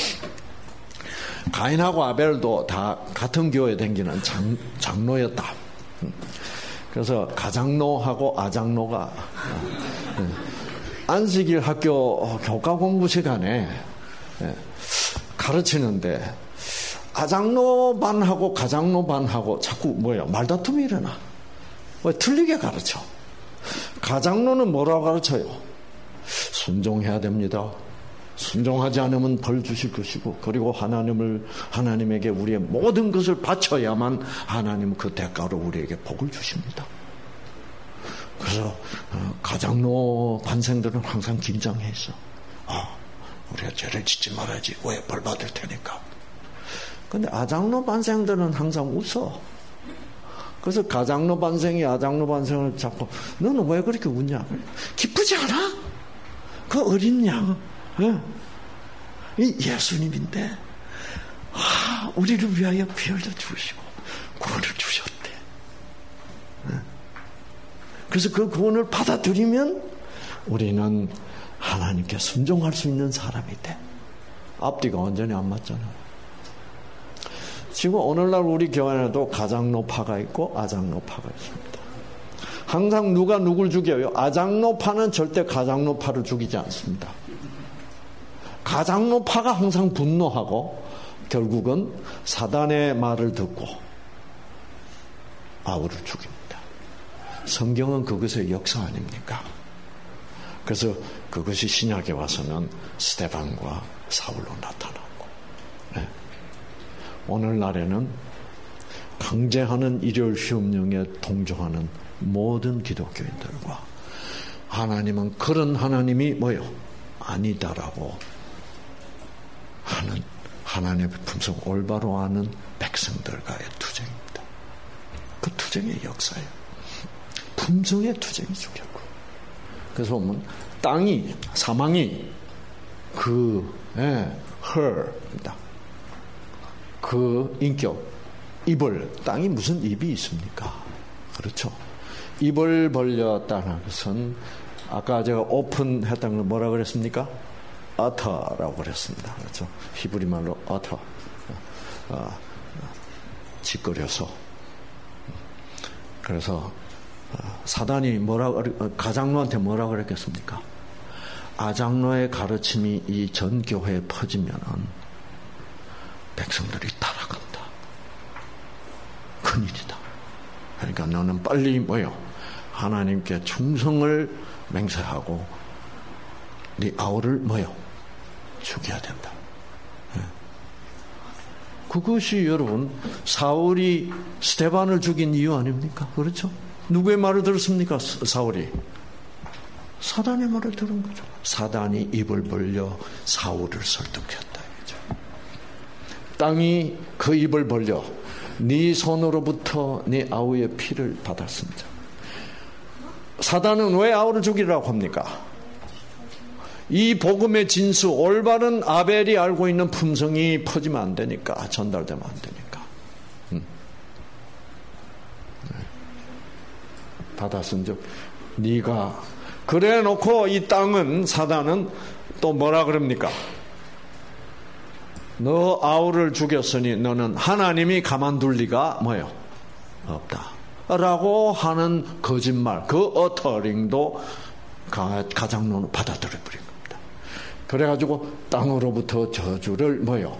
가인하고 아벨도 다 같은 교회에 다니는 장, 장로였다. 그래서 가장로하고 아장로가 안식일 학교 교과 공부 시간에 가르치는데 아장로 반하고 가장로 반하고 자꾸 뭐야 말다툼이 일어나. 왜 틀리게 가르쳐? 가장로는 뭐라고 가르쳐요? 순종해야 됩니다. 순종하지 않으면 벌 주실 것이고, 그리고 하나님을, 하나님에게 우리의 모든 것을 바쳐야만 하나님은 그 대가로 우리에게 복을 주십니다. 그래서 가장로 반생들은 항상 긴장해 있어. 아, 우리가 죄를 짓지 말아야지. 왜? 벌 받을 테니까. 근데 아장로 반생들은 항상 웃어. 그래서 가장로 반생이 아장로 반생을 잡고, 너는 왜 그렇게 웃냐? 기쁘지 않아? 그 어린 양, 어? 이 예수님인데, 아, 우리를 위하여 피 흘려 주시고 구원을 주셨대. 어? 그래서 그 구원을 받아들이면 우리는 하나님께 순종할 수 있는 사람이 돼. 앞뒤가 완전히 안 맞잖아. 지금 오늘날 우리 교회에도 가장로파가 있고 아장로파가 있습니다. 항상 누가 누굴 죽여요? 아장로파는 절대 가장로파를 죽이지 않습니다. 가장로파가 항상 분노하고 결국은 사단의 말을 듣고 아우를 죽입니다. 성경은 그것의 역사 아닙니까? 그래서 그것이 신약에 와서는 스데반과 사울로 나타나고, 네. 오늘날에는 강제하는 일요일 시험령에 동조하는 모든 기독교인들과 하나님은 그런 하나님이 뭐요? 아니다라고 하는 하나님의 품성 올바로 아는 백성들과의 투쟁입니다. 그 투쟁의 역사예요. 품성의 투쟁이죠, 결국. 그래서 보면 땅이, 사망이 그 예, her입니다. 그 인격, 입을, 땅이 무슨 입이 있습니까? 그렇죠. 입을 벌렸다는 것은 아까 제가 오픈했던 걸 뭐라 그랬습니까? 어터라고 그랬습니다. 그렇죠. 히브리 말로 어터. 어, 짓거려서. 그래서 사단이 뭐라, 가장로한테 뭐라 그랬겠습니까? 아장로의 가르침이 이 전 교회에 퍼지면은 백성들이 타락한다. 큰일이다. 그러니까 너는 빨리 뭐요? 하나님께 충성을 맹세하고 네 아우를 뭐요? 죽여야 된다. 네. 그것이 여러분 사울이 스데반을 죽인 이유 아닙니까? 그렇죠? 누구의 말을 들었습니까? 사울이 사단의 말을 들은 거죠. 사단이 입을 벌려 사울을 설득했다. 그죠? 땅이 그 입을 벌려 네 손으로부터 네 아우의 피를 받았습니다. 사단은 왜 아우를 죽이라고 합니까? 이 복음의 진수, 올바른 아벨이 알고 있는 품성이 퍼지면 안 되니까, 전달되면 안 되니까. 음. 네. 받았은 즉 네가 그래 놓고 이 땅은, 사단은 또 뭐라 그럽니까? 너 아우를 죽였으니 너는 하나님이 가만둘 리가 뭐예요? 없다. 라고 하는 거짓말, 그 어터링도 가장론을 받아들여 버린 겁니다. 그래가지고 땅으로부터 저주를 뭐예요?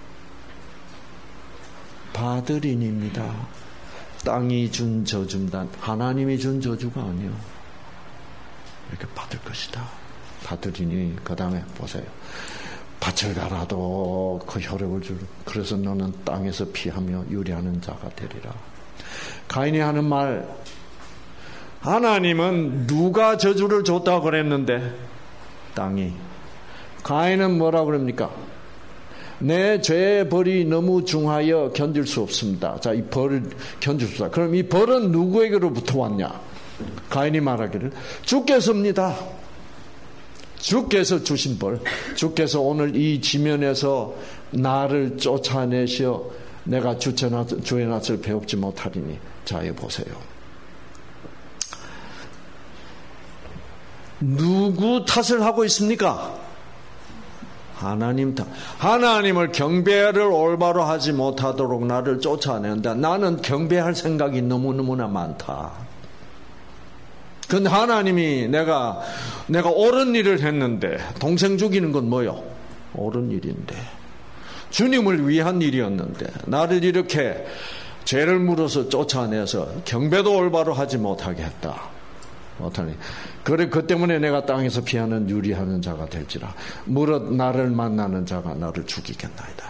받으리니입니다. 땅이 준 저주입니다. 하나님이 준 저주가 아니요. 이렇게 받을 것이다. 받으리니. 그 다음에 보세요. 밭을 갈아도 그 효력을 줄. 그래서 너는 땅에서 피하며 유리하는 자가 되리라. 가인이 하는 말, 하나님은 누가 저주를 줬다고 그랬는데 땅이. 가인은 뭐라고 그럽니까? 내 죄의 벌이 너무 중하여 견딜 수 없습니다. 자, 이 벌을 견딜 수 없다. 그럼 이 벌은 누구에게로부터 왔냐? 가인이 말하기를 주께서입니다. 주께서 주신 벌. 주께서 오늘 이 지면에서 나를 쫓아내셔 내가 주의 낯을 배웁지 못하리니. 자, 이 보세요. 누구 탓을 하고 있습니까? 하나님 탓. 하나님을 경배를 올바로 하지 못하도록 나를 쫓아낸다. 나는 경배할 생각이 너무너무나 많다. 근데 하나님이 내가 내가 옳은 일을 했는데, 동생 죽이는 건 뭐요? 옳은 일인데, 주님을 위한 일이었는데 나를 이렇게 죄를 물어서 쫓아내서 경배도 올바로 하지 못하게 했다. 못하니. 그래, 그 때문에 내가 땅에서 피하는 유리하는 자가 될지라. 무릇 나를 만나는 자가 나를 죽이겠나이다.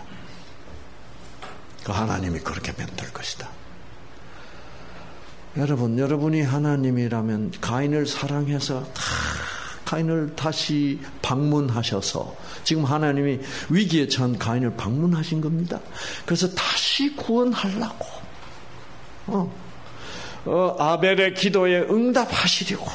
그 하나님이 그렇게 만들 것이다. 여러분, 여러분이 하나님이라면 가인을 사랑해서 다 가인을 다시 방문하셔서, 지금 하나님이 위기에 처한 가인을 방문하신 겁니다. 그래서 다시 구원하려고 어, 어, 아벨의 기도에 응답하시려고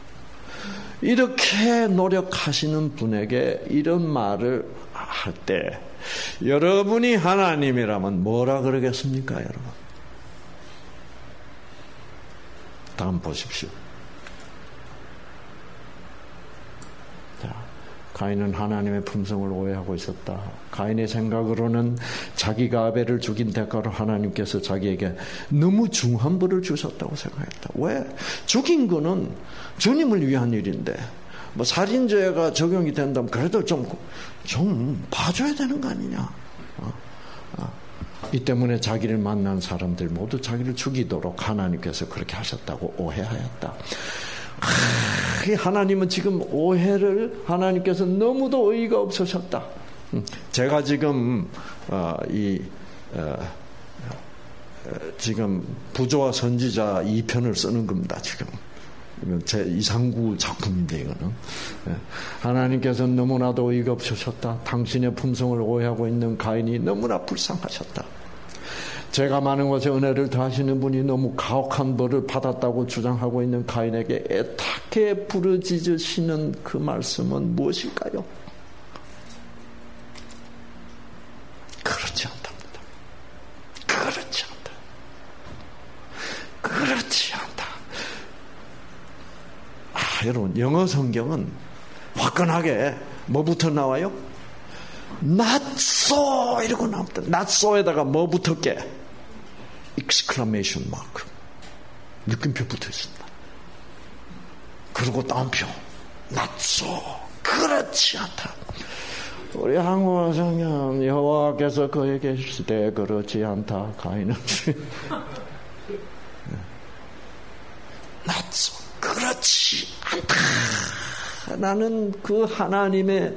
이렇게 노력하시는 분에게 이런 말을 할 때, 여러분이 하나님이라면 뭐라 그러겠습니까, 여러분? 다음 보십시오. 자, 가인은 하나님의 품성을 오해하고 있었다. 가인의 생각으로는 자기가 아벨을 죽인 대가로 하나님께서 자기에게 너무 중한 벌을 주셨다고 생각했다. 왜? 죽인 거는 주님을 위한 일인데, 뭐 살인죄가 적용이 된다면 그래도 좀, 좀 봐줘야 되는 거 아니냐. 어? 어. 이 때문에 자기를 만난 사람들 모두 자기를 죽이도록 하나님께서 그렇게 하셨다고 오해하였다. 하나님은 지금 오해를, 하나님께서 너무도 의의가 없으셨다. 제가 지금 어, 이 어, 지금 부조와 선지자 이 편을 쓰는 겁니다. 지금 제 이상구 작품인데, 이거는 하나님께서는 너무나도 의의가 없으셨다. 당신의 품성을 오해하고 있는 가인이 너무나 불쌍하셨다. 제가 많은 것에 은혜를 더하시는 분이 너무 가혹한 벌을 받았다고 주장하고 있는 가인에게 애타게 부르짖으시는 그 말씀은 무엇일까요? 그렇지 않답니다. 그렇지 않다. 그렇지 않다. 아, 여러분, 영어 성경은 화끈하게 뭐부터 나와요? Not so 이러고 나옵니다. Not so에다가 뭐 붙었게? exclamation mark, 느낌표 붙어 있습니다. 그리고 다음표 not so, 그렇지 않다. 우리 한국어 성경, 여호와께서 그에게 계실 때 그렇지 않다. 가인은 not so, 그렇지 않다. 나는 그 하나님의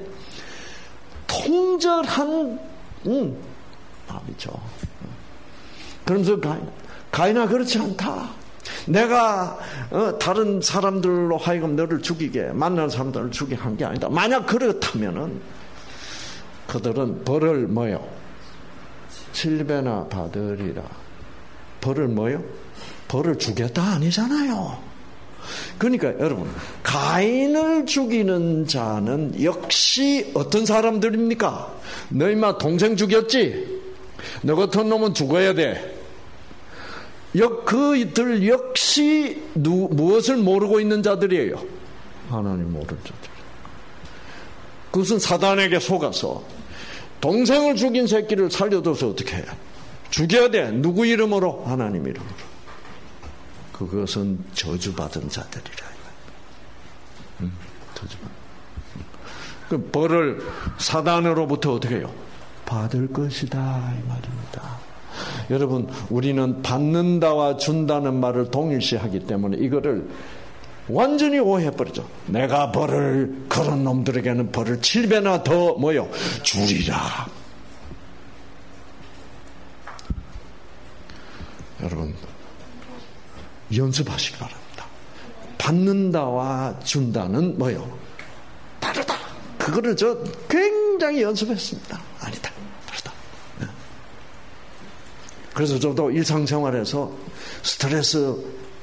통절한 음, 마음이죠. 그러면서 가인, 가인아 그렇지 않다. 내가 어, 다른 사람들로 하여금 너를 죽이게, 만나는 사람들을 죽이게 한 게 아니다. 만약 그렇다면은 그들은 벌을 뭐요? 칠배나 받으리라. 벌을 뭐요? 벌을 주겠다 아니잖아요. 그러니까 여러분, 가인을 죽이는 자는 역시 어떤 사람들입니까? 너 임마 동생 죽였지? 너 같은 놈은 죽어야 돼. 역, 그들 역시 누, 무엇을 모르고 있는 자들이에요? 하나님 모를 자들. 그것은 사단에게 속아서 동생을 죽인 새끼를 살려둬서 어떻게 해요? 죽여야 돼. 누구 이름으로? 하나님 이름으로. 그것은 저주받은 자들이라. 음, 저주받은. 그 벌을 사단으로부터 어떻게 해요? 받을 것이다 이 말입니다. 여러분, 우리는 받는다와 준다는 말을 동일시하기 때문에 이거를 완전히 오해해버리죠. 내가 벌을, 그런 놈들에게는 벌을 칠 배나 더 뭐요? 주리라. 여러분, 연습하시기 바랍니다. 받는다와 준다는 뭐요? 다르다. 그거를 저 굉장히 연습했습니다. 아니다. 다르다. 네. 그래서 저도 일상생활에서 스트레스를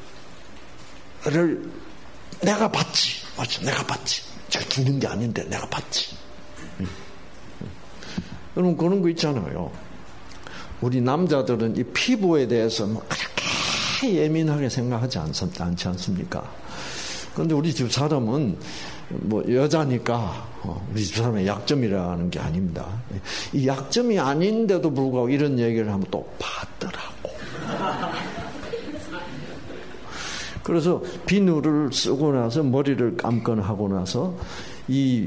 내가 받지. 맞죠? 내가 받지. 제가 주는 게 아닌데 내가 받지. 응. 응. 여러분, 그런 거 있잖아요. 우리 남자들은 이 피부에 대해서 뭐 그렇게 예민하게 생각하지 않지 않습니까? 그런데 우리 집 사람은 뭐 여자니까 우리 집 사람의 약점이라는 게 아닙니다. 이 약점이 아닌데도 불구하고 이런 얘기를 하면 또 받더라고. 그래서 비누를 쓰고 나서 머리를 감거나 하고 나서 이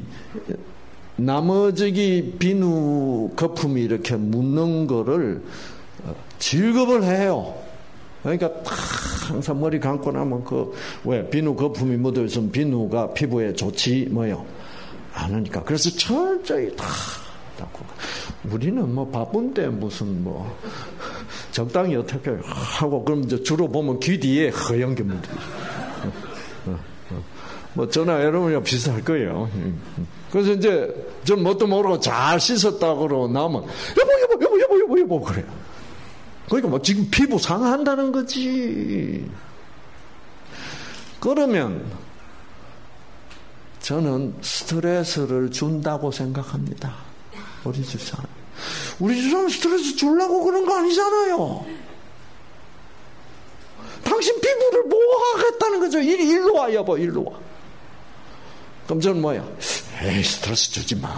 나머지 비누 거품이 이렇게 묻는 거를 즐겁을 해요. 그러니까 항상 머리 감고 나면 그 왜 비누 거품이 묻어 있으면 비누가 피부에 좋지 뭐요 않으니까. 그래서 철저히 다 닦고. 우리는 뭐 바쁜데 무슨 뭐 적당히 어떻게 하고, 그럼 이제 주로 보면 귀 뒤에 허연 게 묻어. 뭐 저나 여러분이랑 비슷할 거예요. 그래서 이제 좀 뭣도 모르고 잘 씻었다고 나오면 여보 여보 여보 여보 여보 여보 그래요. 그러니까 뭐 지금 피부 상한다는 거지. 그러면 저는 스트레스를 준다고 생각합니다. 우리 집 사람. 우리 집 사람 스트레스 주려고 그런 거 아니잖아요. 당신 피부를 보호하겠다는 거죠. 이리 일로 와 여보 일로 와. 그럼 저는 뭐야? 에이, 스트레스 주지 마.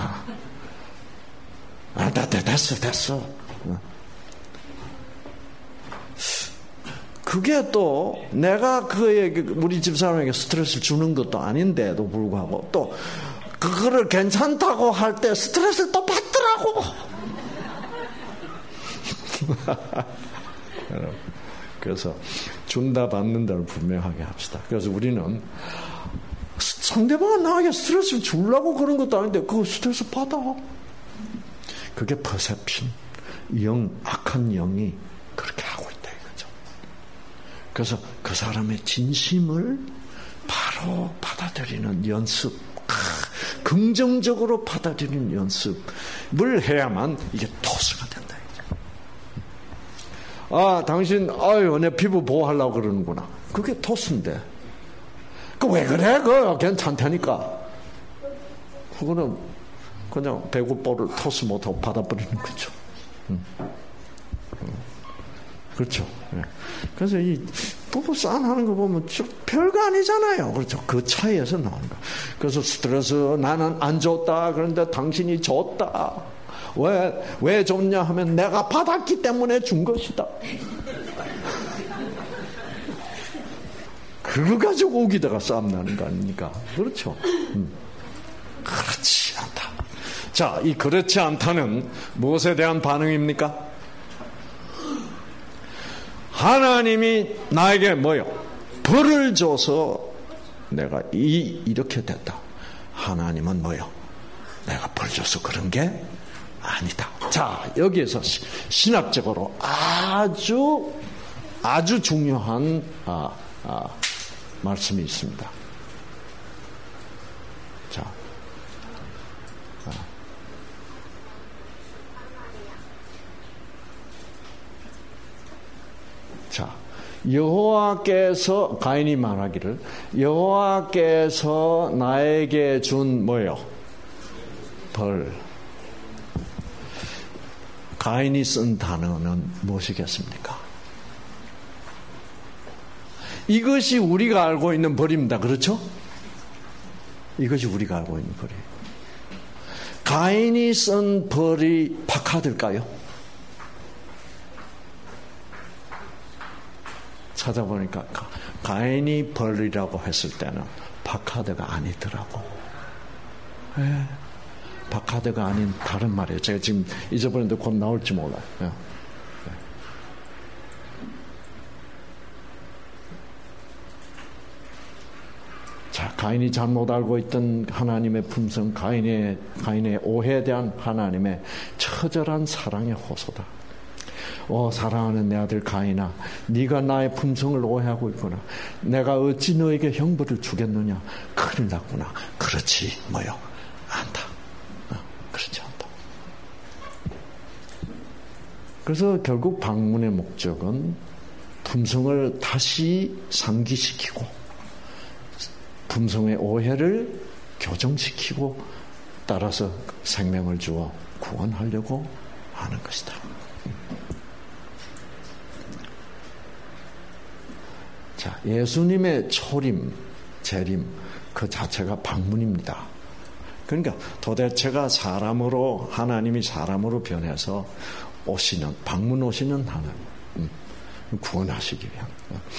아, 나, 됐어, 됐어. 그게 또 내가 그에게, 우리 집사람에게 스트레스를 주는 것도 아닌데도 불구하고 또 그거를 괜찮다고 할 때 스트레스를 또 받더라고. 그래서 준다 받는다를 분명하게 합시다. 그래서 우리는 상대방은 나에게 스트레스를 주려고 그런 것도 아닌데 그거 스트레스 받아. 그게 퍼셉션, 영, 악한 영이 그렇게 하고 있다 이거죠. 그래서 그 사람의 진심을 바로 받아들이는 연습, 아, 긍정적으로 받아들이는 연습을 해야만 이게 토스가 된다 이거죠. 아, 당신 아유 내 피부 보호하려고 그러는구나. 그게 토스인데. 그 왜 그래? 그 괜찮다니까. 그거는 그냥 배구볼을 토스 못하고 받아버리는 거죠. 음. 그렇죠. 네. 그래서 이 부부 싸움하는 거 보면 별거 아니잖아요. 그렇죠. 그 차이에서 나오는 거. 그래서 스트레스 나는 안 줬다. 그런데 당신이 줬다. 왜, 왜 줬냐 하면 내가 받았기 때문에 준 것이다. 그거 가지고 우기다가 싸움 나는 거 아닙니까? 그렇죠. 음. 그렇지 않다. 자, 이 그렇지 않다는 무엇에 대한 반응입니까? 하나님이 나에게 뭐요? 벌을 줘서 내가 이, 이렇게 됐다. 하나님은 뭐요? 내가 벌 줘서 그런 게 아니다. 자, 여기에서 신학적으로 아주 아주 중요한 아, 아, 말씀이 있습니다. 자, 아. 자, 여호와께서 가인이 말하기를 여호와께서 나에게 준 뭐요? 벌. 가인이 쓴 단어는 무엇이겠습니까? 이것이 우리가 알고 있는 벌입니다. 그렇죠? 이것이 우리가 알고 있는 벌이에요. 가인이 쓴 벌이 박하들까요? 찾아보니까 가인이 벌이라고 했을 때는 박하드가 아니더라고. 예, 박하드가 아닌 다른 말이에요. 제가 지금 잊어버렸는데 곧 나올지 몰라요. 예. 자, 가인이 잘못 알고 있던 하나님의 품성, 가인의, 가인의 오해에 대한 하나님의 처절한 사랑의 호소다. 오, 사랑하는 내 아들 가인아, 네가 나의 품성을 오해하고 있구나. 내가 어찌 너에게 형벌을 주겠느냐. 큰일 났구나. 그렇지 뭐요? 않다. 어, 그렇지 않다. 그래서 결국 방문의 목적은 품성을 다시 상기시키고 품성의 오해를 교정시키고 따라서 생명을 주어 구원하려고 하는 것이다. 자, 예수님의 초림, 재림 그 자체가 방문입니다. 그러니까 도대체가 사람으로 하나님이 사람으로 변해서 오시는 방문 오시는 하나님, 음, 구원하시기 위한.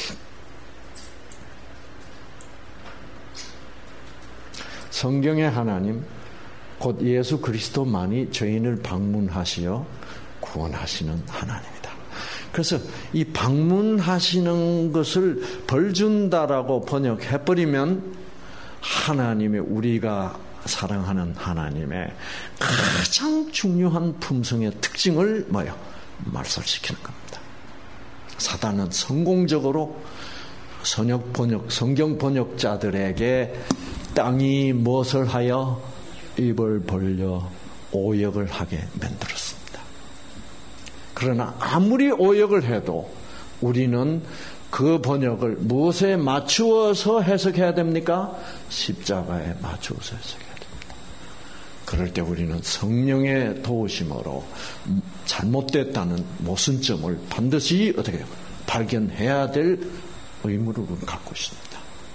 성경의 하나님 곧 예수 그리스도만이 죄인을 방문하시어 구원하시는 하나님이다. 그래서 이 방문하시는 것을 벌 준다라고 번역해버리면 하나님의 우리가 사랑하는 하나님의 가장 중요한 품성의 특징을 뭐요? 말살시키는 겁니다. 사단은 성공적으로 선역 번역, 성경 번역자들에게 땅이 무엇을 하여 입을 벌려 오역을 하게 만들었습니다. 그러나 아무리 오역을 해도 우리는 그 번역을 무엇에 맞추어서 해석해야 됩니까? 십자가에 맞추어서 해석해야 됩니다. 그럴 때 우리는 성령의 도우심으로 잘못됐다는 모순점을 반드시 어떻게 해요? 발견해야 될 의무를 갖고 있습니다.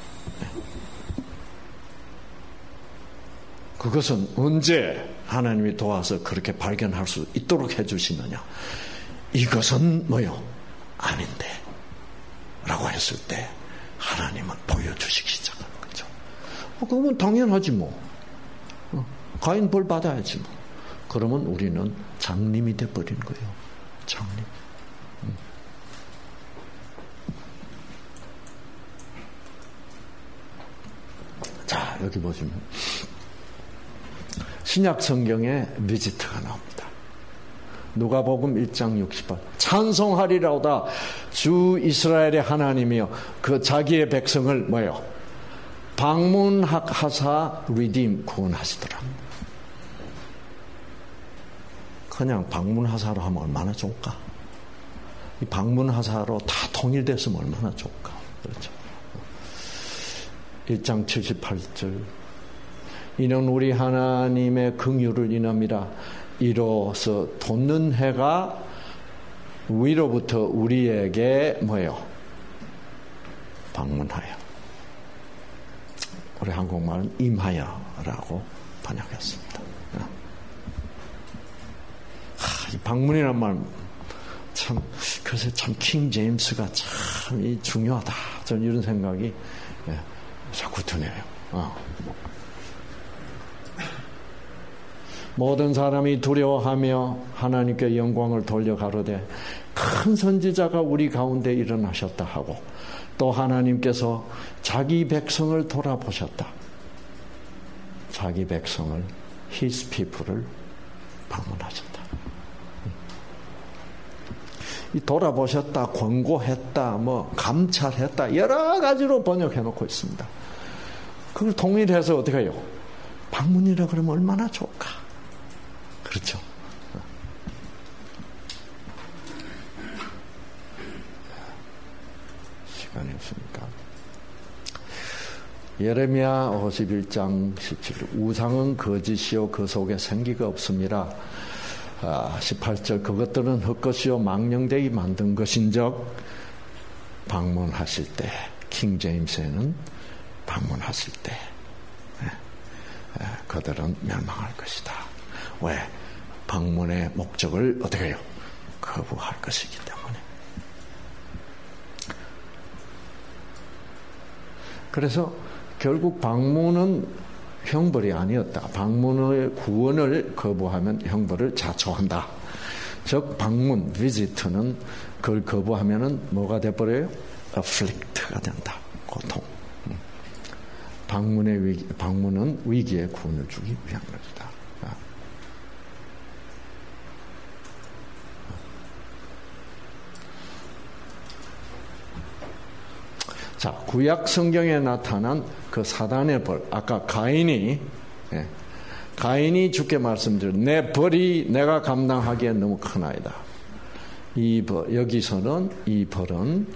그것은 언제 하나님이 도와서 그렇게 발견할 수 있도록 해주시느냐? 이것은 뭐요? 아닌데 라고 했을 때 하나님은 보여주시기 시작하는 거죠. 어, 그러면 당연하지 뭐. 어, 가인 벌 받아야지 뭐. 그러면 우리는 장님이 돼버린 거예요. 장님. 음. 자, 여기 보시면 신약 성경에 비지트가 나옵니다. 누가복음 일 장 육십 절 찬송하리로다 주 이스라엘의 하나님이여 그 자기의 백성을 뭐요? 방문하사 리딤 구원하시더라. 그냥 방문하사로 하면 얼마나 좋을까? 이 방문하사로 다 통일됐으면 얼마나 좋을까? 그렇죠. 일 장 칠십팔 절 이는 우리 하나님의 긍휼을 인함이라 이로써 돋는 해가 위로부터 우리에게 뭐예요? 방문하여. 우리 한국말은 임하여라고 번역했습니다. 하, 이 방문이란 말 참, 그래서 참 킹 제임스가 참 이 중요하다. 저는 이런 생각이 예, 자꾸 드네요. 어. 모든 사람이 두려워하며 하나님께 영광을 돌려 가로되 큰 선지자가 우리 가운데 일어나셨다 하고 또 하나님께서 자기 백성을 돌아보셨다. 자기 백성을 His people을 방문하셨다. 이 돌아보셨다, 권고했다, 뭐 감찰했다 여러 가지로 번역해 놓고 있습니다. 그걸 통일해서 어떻게 해요? 방문이라 그러면 얼마나 좋을까? 그렇죠. 시간이 없으니까. 예레미야 오십일 장 십칠 절 우상은 거짓이요 그 속에 생기가 없습니다. 아, 십팔 절 그것들은 헛것이요 망령되이 만든 것인적 방문하실 때 킹 제임스에는 방문하실 때 그들은 멸망할 것이다. 왜? 방문의 목적을 어떻게 해요? 거부할 것이기 때문에. 그래서 결국 방문은 형벌이 아니었다. 방문의 구원을 거부하면 형벌을 자초한다. 즉 방문, 비지트는 그걸 거부하면은 뭐가 돼버려요? afflict가 된다. 고통. 방문의 위기, 방문은 위기에 구원을 주기 위한 것이다. 자, 구약 성경에 나타난 그 사단의 벌, 아까 가인이, 예, 가인이 주께 말씀드린 내 벌이 내가 감당하기에 너무 크나이다. 이 벌, 여기서는 이 벌은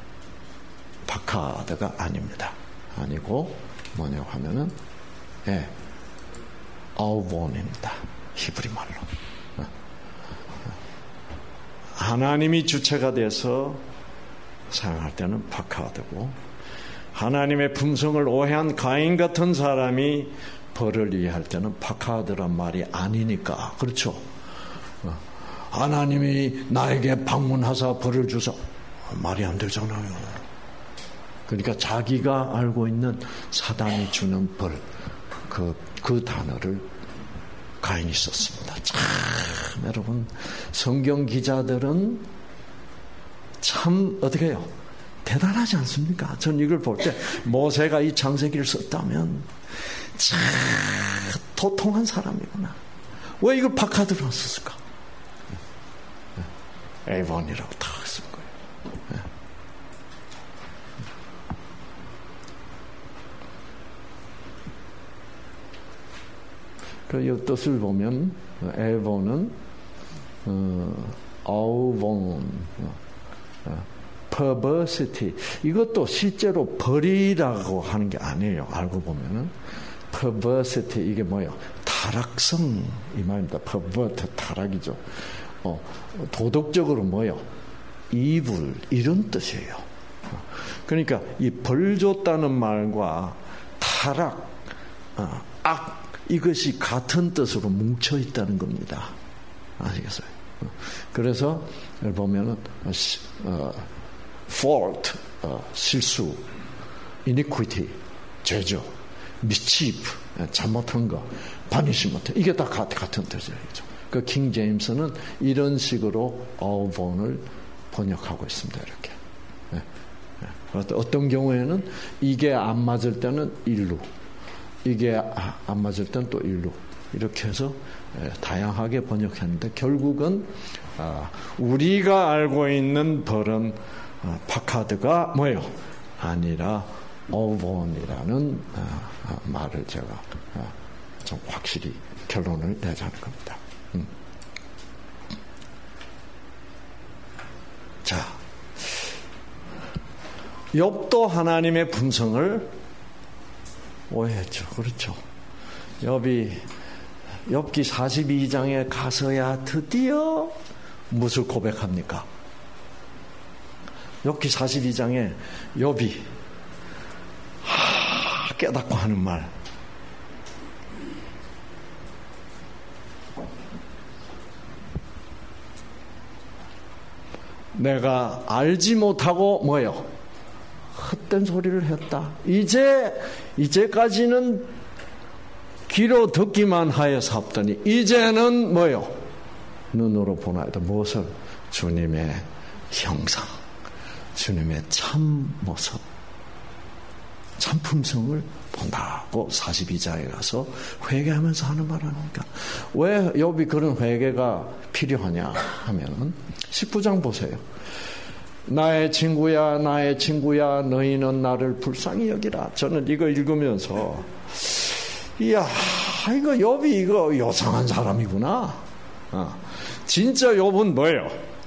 바카드가 아닙니다. 아니고 뭐냐고 하면은 예, 아우본입니다. 히브리 말로. 하나님이 주체가 돼서 사용할 때는 바카드고, 하나님의 품성을 오해한 가인 같은 사람이 벌을 이해할 때는 바카드란 말이 아니니까. 그렇죠? 하나님이 나에게 방문하사 벌을 주사, 말이 안 되잖아요. 그러니까 자기가 알고 있는 사단이 주는 벌, 그, 그 단어를 가인이 썼습니다. 참, 여러분, 성경 기자들은 참, 어떻게 해요? 대단하지 않습니까? 전 이걸 볼 때, 모세가 이 창세기를 썼다면, 참, 도통한 사람이구나. 왜 이걸 바카드로 썼을까? 에이본이라고 다 쓴 거예요. 그 뜻을 보면 에본은 어, 아우본, 어, perversity, 이것도 실제로 벌이라고 하는 게 아니에요. 알고 보면은 perversity, 이게 뭐예요? 타락성, 이 말입니다. pervert, 타락이죠. 어, 도덕적으로 뭐예요? evil, 이런 뜻이에요. 그러니까 이 벌 줬다는 말과 타락, 어, 악, 이것이 같은 뜻으로 뭉쳐 있다는 겁니다. 아시겠어요? 그래서 보면은 어, fault, 어, 실수, iniquity, 죄죠, mischief, 잘못한 거, punishment, 이게 다 같은 뜻이죠. 그 킹 제임스는 이런 식으로 어본을 번역하고 있습니다. 이렇게. 어떤 경우에는 이게 안 맞을 때는 일루, 이게 안 맞을 때는 또 일루, 이렇게 해서 다양하게 번역했는데, 결국은 우리가 알고 있는 벌은 파카드가 뭐예요? 아니라 어본이라는 말을 제가 좀 확실히 결론을 내자는 겁니다. 음. 자, 욥도 하나님의 품성을 오해했죠. 그렇죠. 욥이 욥기 사십이 장에 가서야 드디어 무엇을 고백합니까? 욥기 사십이 장에 욥이 하, 깨닫고 하는 말, 내가 알지 못하고 뭐예요? 헛된 소리를 했다. 이제 이제까지는 귀로 듣기만 하여사옵더니 이제는 뭐예요? 눈으로 보나이다. 무엇을? 주님의 형상, 주님의 참 모습, 참 품성을 본다고 사십이 장에 가서 회개하면서 하는 말 아닙니까? 왜 욥이 그런 회개가 필요하냐 하면은 십구 장 보세요. 나의 친구야, 나의 친구야, 너희는 나를 불쌍히 여기라. 저는 이거 읽으면서, 이야, 이거 욥이 이거 요상한 사람이구나. 어. 진짜 욥은 뭐예요?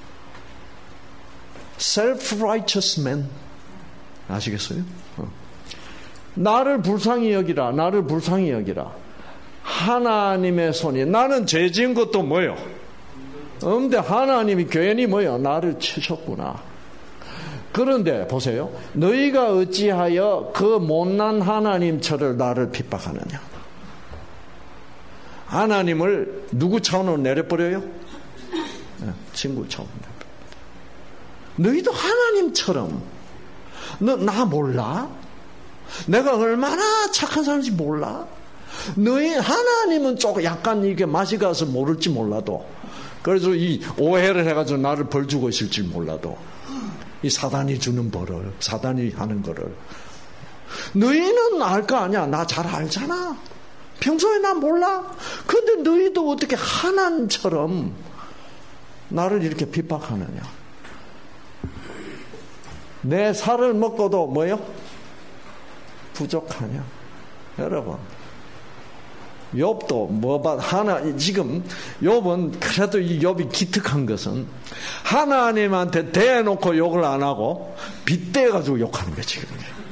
self-righteous man. 아시겠어요? 어. 나를 불쌍히 여기라, 나를 불쌍히 여기라. 하나님의 손이, 나는 죄 지은 것도 뭐예요? 근데 하나님이 괜히 뭐예요? 나를 치셨구나. 그런데 보세요. 너희가 어찌하여 그 못난 하나님 저를 나를 핍박하느냐. 하나님을 누구 차원으로 내려버려요? 친구 차원으로 내려버려요. 너희도 하나님처럼, 너 나 몰라? 내가 얼마나 착한 사람인지 몰라? 너희 하나님은 조금 약간 이게 맛이 가서 모를지 몰라도, 그래서 이 오해를 해가지고 나를 벌 주고 있을지 몰라도, 이 사단이 주는 벌을, 사단이 하는 거를 너희는 알 거 아니야. 나 잘 알잖아. 평소에 나 몰라. 근데 너희도 어떻게 하나님처럼 나를 이렇게 핍박하느냐. 내 살을 먹고도 뭐요? 부족하냐. 여러분, 욥도 뭐봐 하나 지금 욥은 그래도 이 욥이 기특한 것은 하나님한테 대놓고 욕을 안 하고 빗대 가지고 욕하는 거야 지금.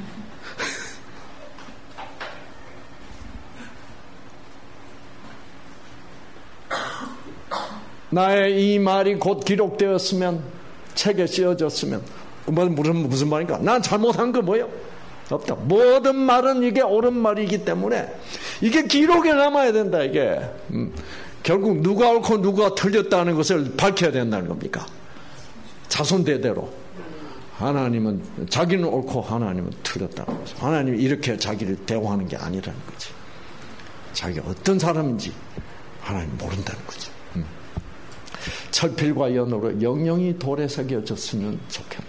나의 이 말이 곧 기록되었으면, 책에 씌어졌으면, 무슨 무슨 말인가? 난 잘못한 거 뭐요? 없다. 모든 말은 이게 옳은 말이기 때문에 이게 기록에 남아야 된다. 이게 음, 결국 누가 옳고 누가 틀렸다는 것을 밝혀야 된다는 겁니까? 자손대대로 하나님은 자기는 옳고 하나님은 틀렸다는 거죠. 하나님이 이렇게 자기를 대우하는 게 아니라는 거지. 자기가 어떤 사람인지 하나님 모른다는 거죠. 음. 철필과 연으로 영영이 돌에 새겨졌으면 좋겠다.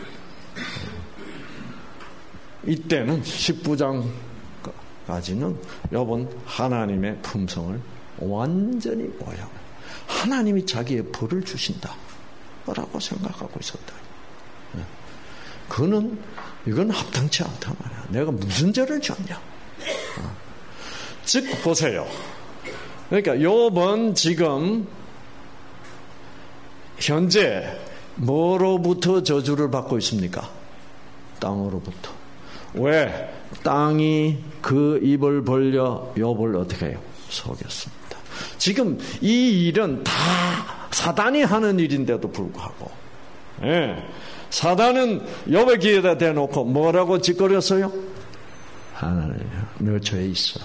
이때는 십구 장까지는 욥은 하나님의 품성을 완전히 오해하고 하나님이 자기의 벌을 주신다 라고 생각하고 있었다. 그는 이건 합당치 않단 말이야. 내가 무슨 죄를 지었냐. 즉 보세요. 그러니까 욥은 지금 현재 뭐로부터 저주를 받고 있습니까? 땅으로부터. 왜? 땅이 그 입을 벌려 욥을 어떻게 해요? 속였습니다. 지금 이 일은 다 사단이 하는 일인데도 불구하고, 예, 사단은 욥의 귀에다 대놓고 뭐라고 짓거렸어요? 하나님, 너 죄에 있어.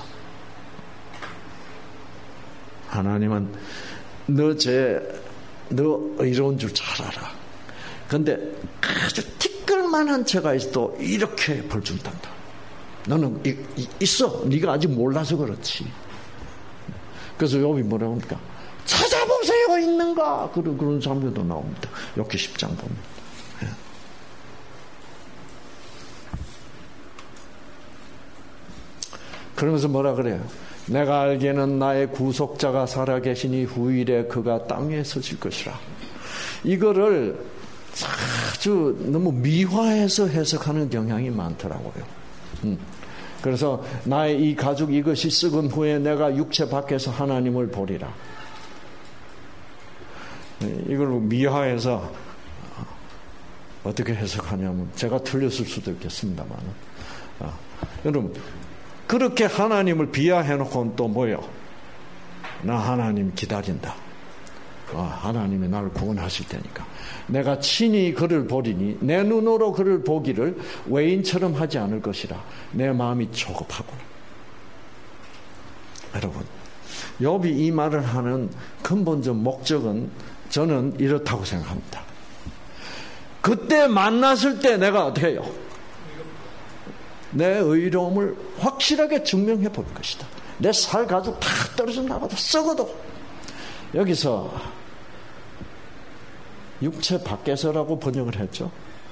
하나님은 너 죄, 너 의로운 줄 잘 알아. 근데 아주 티끌만한 죄가 있어도 이렇게 벌 준단다. 너는 이, 이, 있어. 네가 아직 몰라서 그렇지. 그래서 욥이 뭐라고 합니까? 찾아보세요. 있는가? 그런, 그런 사람들도 나옵니다. 욥기 십 장 보면. 예. 그러면서 뭐라 그래요? 내가 알기에는 나의 구속자가 살아계시니 후일에 그가 땅에 서실 것이라. 이거를 아주 너무 미화해서 해석하는 경향이 많더라고요. 음. 그래서 나의 이 가죽 이것이 썩은 후에 내가 육체 밖에서 하나님을 보리라. 이걸 미화해서 어떻게 해석하냐면 제가 틀렸을 수도 있겠습니다만, 아, 여러분 그렇게 하나님을 비하해놓고는 또 뭐요? 나 하나님 기다린다. 아, 하나님이 나를 구원하실 테니까 내가 친히 그를 보리니 내 눈으로 그를 보기를 외인처럼 하지 않을 것이라. 내 마음이 조급하고. 여러분, 욥이 이 말을 하는 근본적 목적은 저는 이렇다고 생각합니다. 그때 만났을 때 내가 어떻게 해요? 내 의로움을 확실하게 증명해 볼 것이다. 내 살 가지고 다 떨어져 나가도 썩어도. 여기서 육체 밖에서라고 번역을 했죠.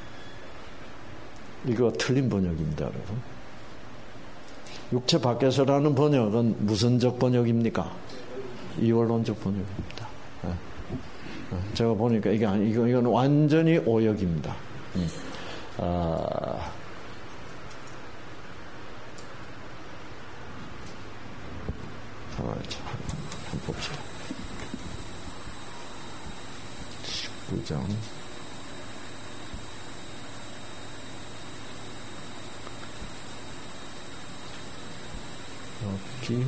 이거 틀린 번역입니다, 여러분. 육체 밖에서라는 번역은 무슨적 번역입니까? 이원론적 번역입니다. 제가 보니까 이게 아니, 이건, 이건 완전히 오역입니다. 아, 한번 봅시다. 십구 장. 여기.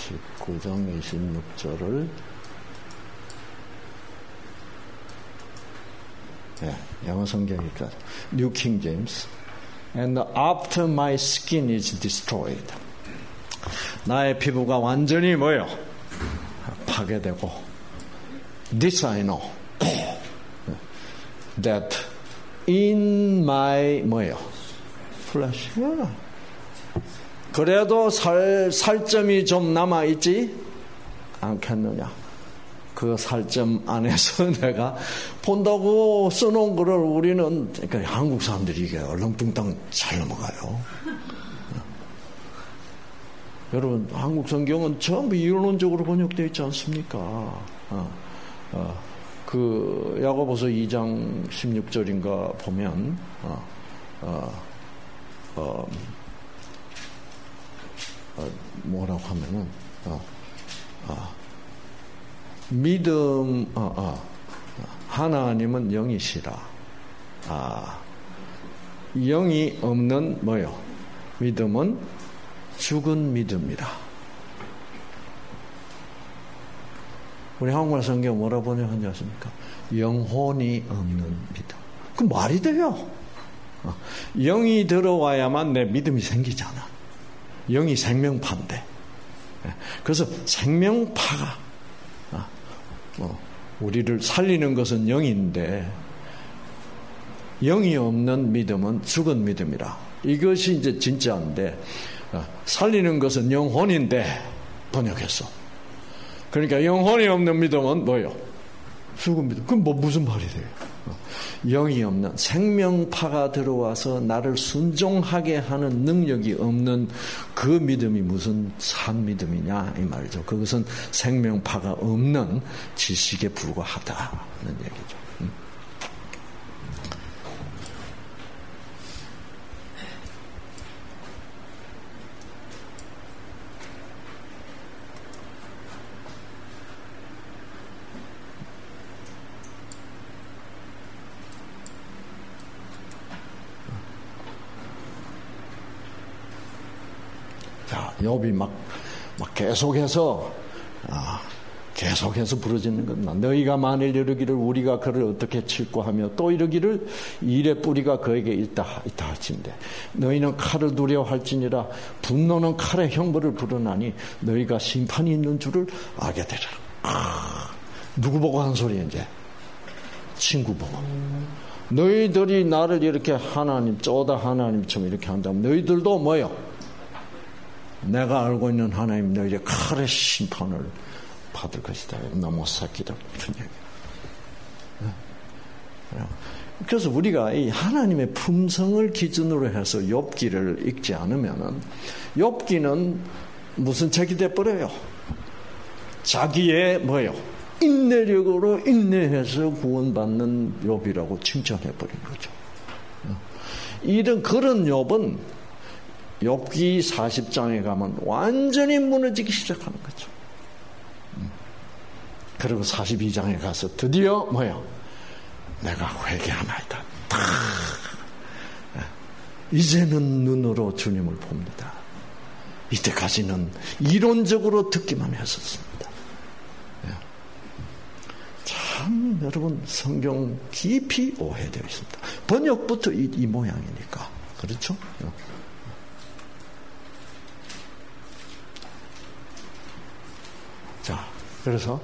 십구 장 이십육 절을 네, 영어 성경이니까 New King James. And after my skin is destroyed. 나의 피부가 완전히 뭐요? 파괴되고. This I know. That in my 뭐요? flesh. 그래도 살, 살점이 좀 남아있지 않겠느냐. 그 살점 안에서 내가 본다고 써놓은 거를 우리는, 그러니까 한국 사람들이 이게 얼렁뚱땅 잘 넘어가요. 여러분, 한국 성경은 전부 이론적으로 번역되어 있지 않습니까? 어, 어, 그, 야고보서 이 장 십육 절인가 보면, 어, 어, 어, 어, 뭐라고 하면은, 어, 어, 믿음, 어, 어, 하나님은 영이시라. 아, 영이 없는 뭐요? 믿음은 죽은 믿음이라. 우리 한국말 성경 뭐라 번역한지 아십니까? 영혼이 없는 믿음. 그 말이 돼요. 어, 영이 들어와야만 내 믿음이 생기잖아. 영이 생명파인데. 그래서 생명파가 어, 우리를 살리는 것은 영인데 영이 없는 믿음은 죽은 믿음이라. 이것이 이제 진짜인데 어, 살리는 것은 영혼인데 번역했어. 그러니까 영혼이 없는 믿음은 뭐예요? 죽은 믿음. 그럼 뭐 무슨 말이 돼요? 어, 영이 없는 생명파가 들어와서 나를 순종하게 하는 능력이 없는 그 믿음이 무슨 산 믿음이냐 이 말이죠. 그것은 생명파가 없는 지식에 불과하다는 얘기죠. 음. 욥이 막, 막 계속해서, 아, 계속해서 부르짖는 겁니다. 너희가 만일 이르기를 우리가 그를 어떻게 칠고 하며 또 이르기를 일의 뿌리가 그에게 있다, 있다 할진대. 너희는 칼을 두려워할지니라. 분노는 칼의 형벌을 부르나니 너희가 심판이 있는 줄을 알게 되리라. 아, 누구 보고 한 소리야, 이제? 친구 보고. 너희들이 나를 이렇게 하나님, 쪼다 하나님처럼 이렇게 한다면 너희들도 뭐요? 내가 알고 있는 하나님 너희의 칼의 심판을 받을 것이다. 너무 새끼들 이런 얘기. 그래서 우리가 이 하나님의 품성을 기준으로 해서 욥기를 읽지 않으면은 욥기는 무슨 책이 돼버려요? 자기의 뭐요? 인내력으로 인내해서 구원받는 욥이라고 칭찬해버린 거죠. 이런 그런 욥은 욥기 사십 장에 가면 완전히 무너지기 시작하는 거죠. 그리고 사십이 장에 가서 드디어 뭐야? 내가 회개하나이다. 다 이제는 눈으로 주님을 봅니다. 이때까지는 이론적으로 듣기만 했었습니다. 참 여러분 성경 깊이 오해되어 있습니다. 번역부터 이, 이 모양이니까 그렇죠? 자, 그래서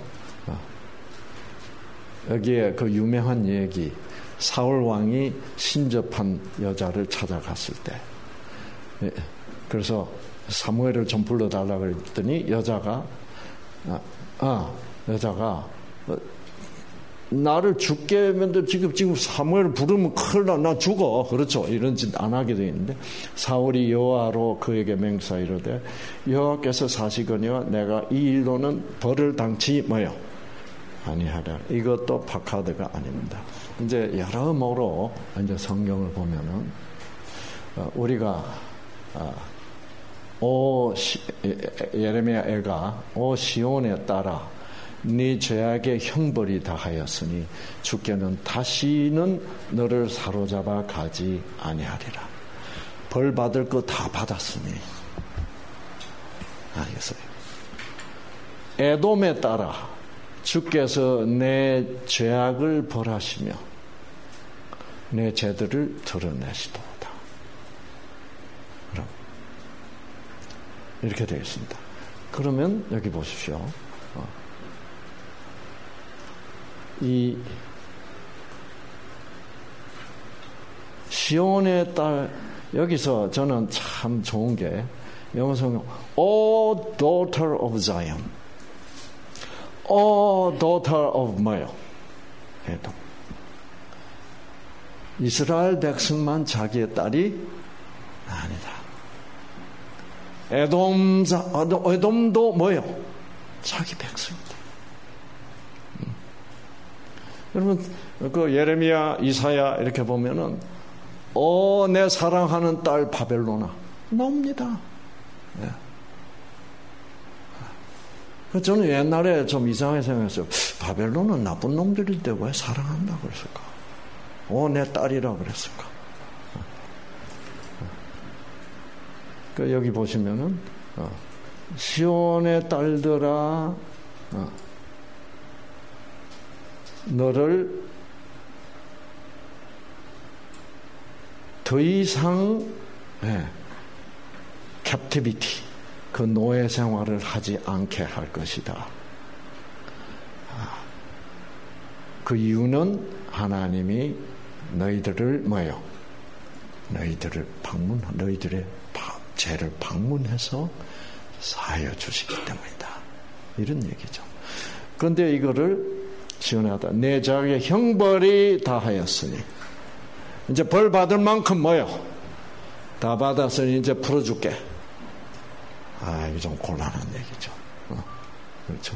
여기에 그 유명한 얘기, 사울 왕이 신접한 여자를 찾아갔을 때, 그래서 사무엘을 좀 불러달라 그랬더니 여자가, 아, 아 여자가 나를 죽게 하면 지금 지금 사무엘을 부르면 큰일 나, 나 죽어. 그렇죠. 이런 짓 안 하게 되어 있는데 사울이 여호와로 그에게 맹사 이르되 여호와께서 사시거니와 내가 이 일로는 벌을 당치 뭐요 아니하라. 이것도 파카드가 아닙니다. 이제 여러모로 이제 성경을 보면은 우리가 오 예레미야 애가 오 시온에 따라 네 죄악의 형벌이 다하였으니 주께는 다시는 너를 사로잡아 가지 아니하리라. 벌 받을 거 다 받았으니 알겠어요. 에돔에 따라 주께서 내 죄악을 벌하시며 내 죄들을 드러내시도다. 그럼 이렇게 되겠습니다. 그러면 여기 보십시오. 어. 이 시온의 딸, 여기서 저는 참 좋은 게 영어 성경 O daughter of Zion, O daughter of 뭐요? 에돔. 이스라엘 백성만 자기의 딸이 아니다. 에돔, 에돔도 뭐요? 자기 백성이다. 음. 여러분, 그 예레미야, 이사야 이렇게 보면은 어, 내 사랑하는 딸 바벨로나 나옵니다. 네. 저는 옛날에 좀 이상하게 생각했어요. 바벨론은 나쁜 놈들인데 왜 사랑한다고 그랬을까? 어, 내 딸이라고 그랬을까? 그 여기 보시면은 어, 시온의 딸들아, 어, 너를 더 이상 네, 캡티비티, 그 노예 생활을 하지 않게 할 것이다. 그 이유는 하나님이 너희들을 뭐요? 너희들을 방문, 너희들의 죄를 방문해서 사하여 주시기 때문이다. 이런 얘기죠. 그런데 이거를 시원하다. 내 자의 형벌이 다하였으니 이제 벌 받을 만큼 뭐요? 다 받았으니 이제 풀어줄게. 아, 이게 좀 곤란한 얘기죠. 어, 그렇죠.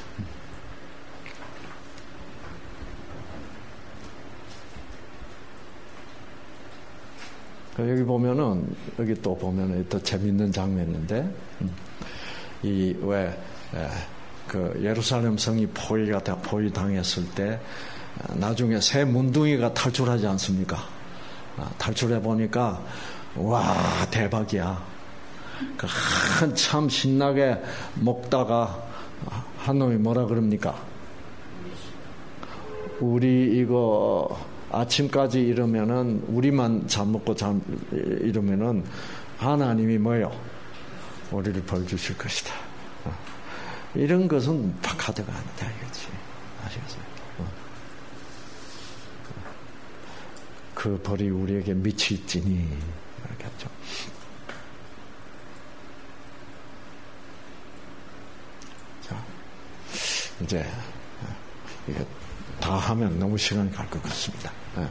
여기 보면은, 여기 또 보면은 더 재밌는 장면인데, 이, 왜, 그, 예루살렘 성이 포위가, 포위당했을 때, 나중에 새 문둥이가 탈출하지 않습니까? 탈출해 보니까, 와, 대박이야. 그 한참 신나게 먹다가, 한 놈이 뭐라 그럽니까? 우리 이거, 아침까지 이러면은 우리만 잠 먹고 잠 이러면은 하나님이 뭐요? 우리를 벌 주실 것이다. 어. 이런 것은 카드가 아니다 이거지. 아시겠어요? 어. 그 벌이 우리에게 미칠지니 이렇게 했죠. 자, 이제 이게. 다 하면 너무 시간이 갈 것 같습니다. 네.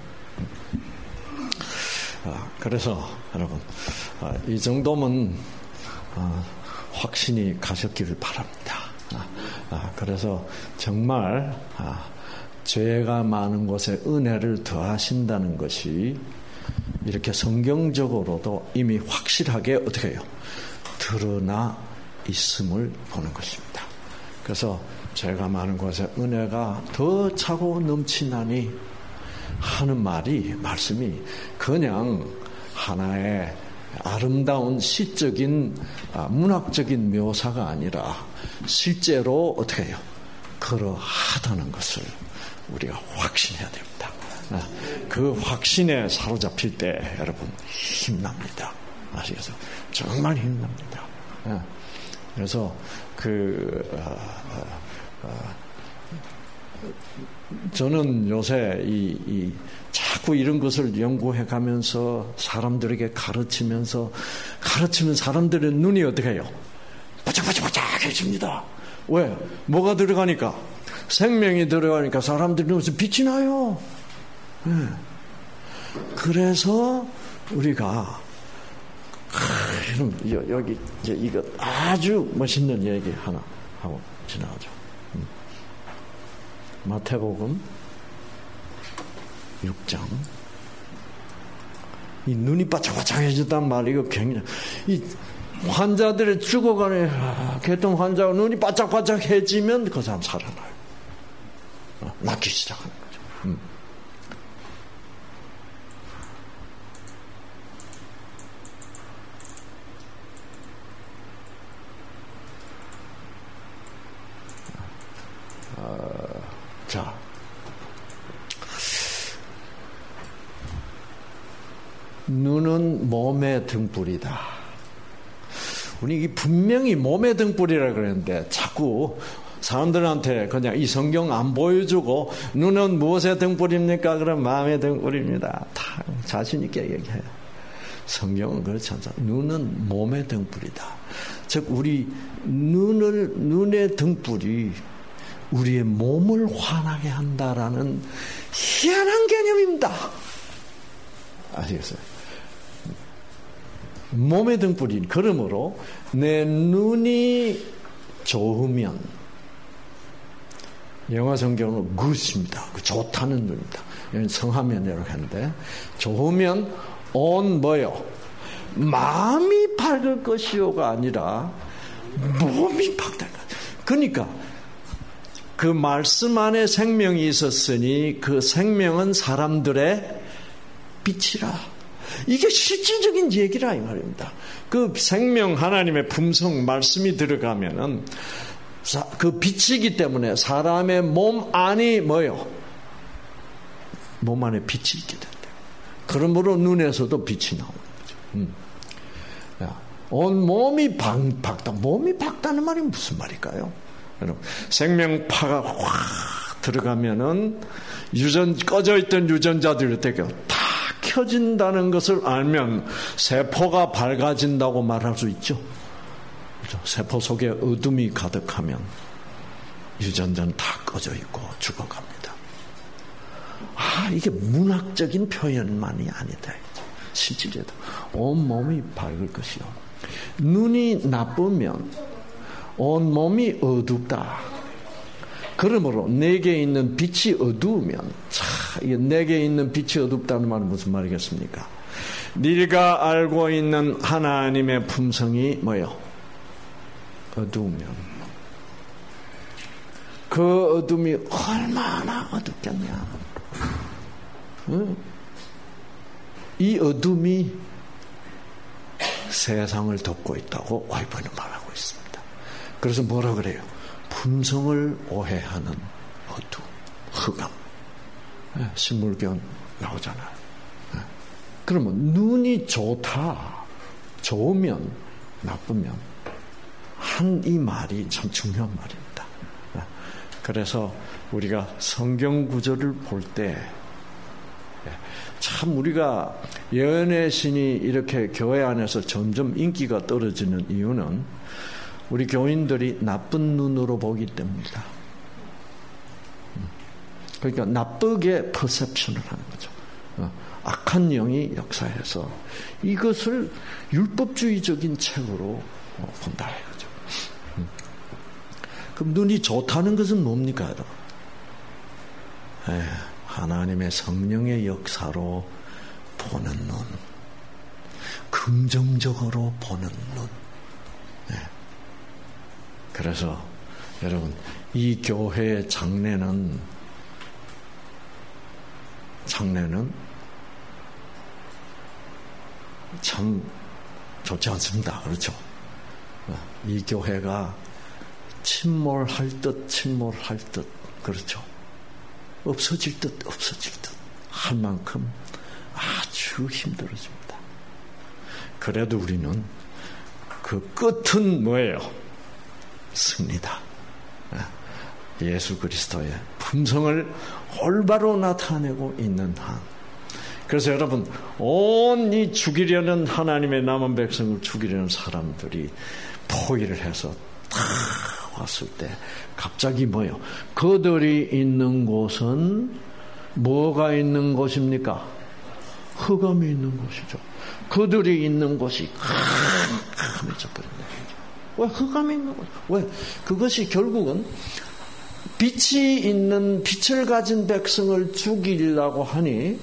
아, 그래서 여러분 아, 이 정도면 아, 확신이 가셨기를 바랍니다. 아, 아, 그래서 정말 아, 죄가 많은 곳에 은혜를 더하신다는 것이 이렇게 성경적으로도 이미 확실하게 어떻게 해요? 드러나 있음을 보는 것입니다. 그래서 죄가 많은 곳에 은혜가 더 차고 넘치나니 하는 말이, 말씀이 그냥 하나의 아름다운 시적인, 문학적인 묘사가 아니라 실제로 어떻게 해요? 그러하다는 것을 우리가 확신해야 됩니다. 그 확신에 사로잡힐 때 여러분 힘납니다. 아시겠죠? 정말 힘납니다. 그래서 그 어, 어, 저는 요새 이, 이 자꾸 이런 것을 연구해 가면서 사람들에게 가르치면서 가르치면 사람들의 눈이 어떻게 해요? 바짝바짝바짝해집니다. 왜? 뭐가 들어가니까? 생명이 들어가니까 사람들이 눈에서 빛이 나요. 네. 그래서 우리가 아, 여기 이제 이거 아주 멋있는 얘기 하나 하고 지나가죠. 음. 마태복음 육 장. 이 눈이 바짝바짝해졌단 말, 이거 굉장히, 이 환자들이 죽어가는, 아, 개통 환자가 눈이 바짝바짝해지면 그 사람 살아나요. 어, 낫기 시작하는 거죠. 음. 눈은 몸의 등불이다. 우리 분명히 몸의 등불이라 그랬는데 자꾸 사람들한테 그냥 이 성경 안 보여주고 눈은 무엇의 등불입니까? 그럼 마음의 등불입니다. 다 자신 있게 얘기해요. 성경은 그렇지 않죠. 눈은 몸의 등불이다. 즉 우리 눈을 눈의 등불이 우리의 몸을 환하게 한다라는 희한한 개념입니다. 아시겠어요? 몸의 등불이 그러므로 내 눈이 좋으면 영어 성경은 good입니다. 좋다는 눈입니다. 여기 성하면 이렇게 하는데 좋으면 온 뭐요? 마음이 밝을 것이요가 아니라 몸이 밝을 것. 그러니까 그 말씀 안에 생명이 있었으니 그 생명은 사람들의 빛이라. 이게 실질적인 얘기라 이 말입니다. 그 생명 하나님의 품성 말씀이 들어가면은 그 빛이기 때문에 사람의 몸 안이 뭐요? 몸 안에 빛이 있게 된다. 그러므로 눈에서도 빛이 나오는 거죠. 음. 야, 온 몸이 박, 박다. 몸이 박다는 말이 무슨 말일까요? 여러분, 생명파가 확 들어가면은 유전 꺼져 있던 유전자들이 되게 다 켜진다는 것을 알면 세포가 밝아진다고 말할 수 있죠. 그렇죠? 세포 속에 어둠이 가득하면 유전자는 다 꺼져 있고 죽어갑니다. 아, 이게 문학적인 표현만이 아니다. 실질에도 온 몸이 밝을 것이요. 눈이 나쁘면 온 몸이 어둡다. 그러므로 내게 있는 빛이 어두우면, 자, 이게 내게 있는 빛이 어둡다는 말은 무슨 말이겠습니까? 네가 알고 있는 하나님의 품성이 뭐요? 어두우면 그 어둠이 얼마나 어둡겠냐. 응? 이 어둠이 세상을 덮고 있다고 와이번은 말하고 있습니다. 그래서 뭐라 그래요? 품성을 오해하는 어둠, 흑암. 네, 신물경 나오잖아요. 네. 그러면 눈이 좋다, 좋으면, 나쁘면 한 이 말이 참 중요한 말입니다. 네. 그래서 우리가 성경 구절을 볼 때 참 우리가 예언의 신이 이렇게 교회 안에서 점점 인기가 떨어지는 이유는 우리 교인들이 나쁜 눈으로 보기 때문이다. 그러니까 나쁘게 퍼셉션을 하는 거죠. 악한 영이 역사해서 이것을 율법주의적인 책으로 본다 이거죠. 그럼 눈이 좋다는 것은 뭡니까, 여러분? 에, 하나님의 성령의 역사로 보는 눈, 긍정적으로 보는 눈. 네. 그래서 여러분, 이 교회의 장례는 장례는 참 좋지 않습니다. 그렇죠? 이 교회가 침몰할 듯 침몰할 듯, 그렇죠? 없어질 듯 없어질 듯 할 만큼 아주 힘들어집니다. 그래도 우리는 그 끝은 뭐예요? 승리다. 예수 그리스도의 품성을 올바로 나타내고 있는 한. 그래서 여러분, 온 이 죽이려는 하나님의 남은 백성을 죽이려는 사람들이 포위를 해서 다 왔을 때 갑자기 뭐요? 그들이 있는 곳은 뭐가 있는 곳입니까? 흑암이 있는 곳이죠. 그들이 있는 곳이 캄캄해져 버린다. 왜 흑암이 있는 곳? 왜? 그것이 결국은 빛이 있는 빛을 가진 백성을 죽이려고 하니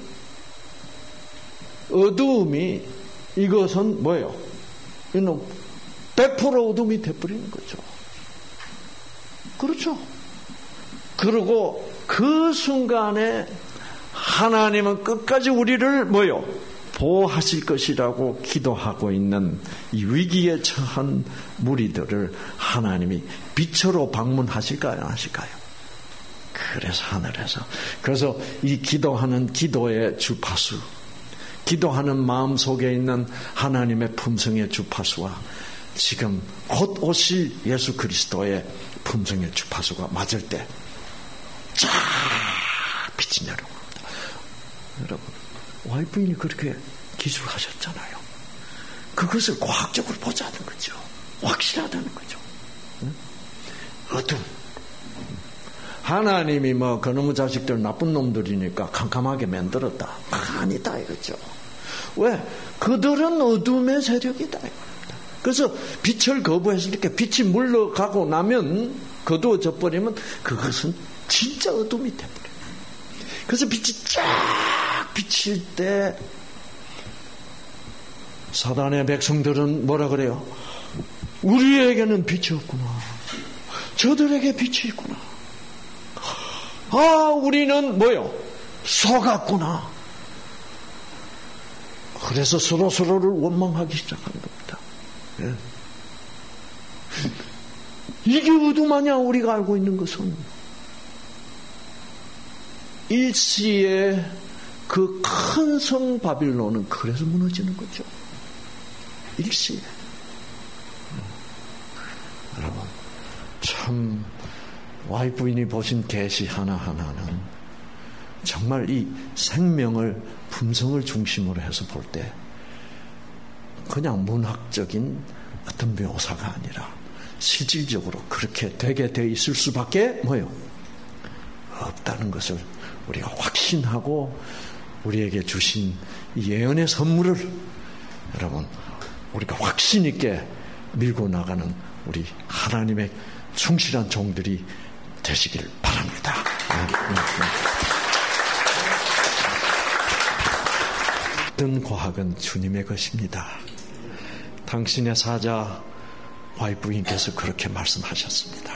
어두움이 이것은 뭐예요? 이는 백 퍼센트 어둠이 돼버리는 거죠. 그렇죠. 그리고 그 순간에 하나님은 끝까지 우리를 뭐요? 보호하실 것이라고 기도하고 있는 이 위기에 처한 무리들을 하나님이 빛으로 방문하실까요? 안 하실까요? 그래서 하늘에서. 그래서 이 기도하는 기도의 주파수, 기도하는 마음 속에 있는 하나님의 품성의 주파수와 지금 곧 오실 예수 그리스도의 품성의 주파수가 맞을 때 쫙 빛이 내려옵니다. 여러분, 와이프님이 그렇게 기술하셨잖아요. 그것을 과학적으로 보자는 거죠. 확실하다는 거죠. 응? 어둠. 하나님이 뭐 그놈의 자식들 나쁜 놈들이니까 캄캄하게 만들었다. 아니다 이거죠. 왜? 그들은 어둠의 세력이다. 그래서 빛을 거부해서 이렇게 빛이 물러가고 나면 거두어져 버리면 그것은 진짜 어둠이 돼버려요. 그래서 빛이 쫙 비칠 때 사단의 백성들은 뭐라 그래요? 우리에게는 빛이 없구나. 저들에게 빛이 있구나. 아, 우리는 뭐요? 속았구나. 그래서 서로 서로를 원망하기 시작한 겁니다. 예. 이게 어둠 아니야, 우리가 알고 있는 것은. 일시에 그 큰 성 바빌론은 그래서 무너지는 거죠. 일시에. 여러분, 참 와이프인이 보신 계시 하나하나는 정말 이 생명을, 품성을 중심으로 해서 볼 때 그냥 문학적인 어떤 묘사가 아니라 실질적으로 그렇게 되게 돼 있을 수밖에 뭐요? 없다는 것을 우리가 확신하고 우리에게 주신 예언의 선물을 여러분 우리가 확신 있게 밀고 나가는 우리 하나님의 충실한 종들이 되시길 바랍니다. 모든 과학은 주님의 것입니다. 당신의 사자 와이프인께서 그렇게 말씀하셨습니다.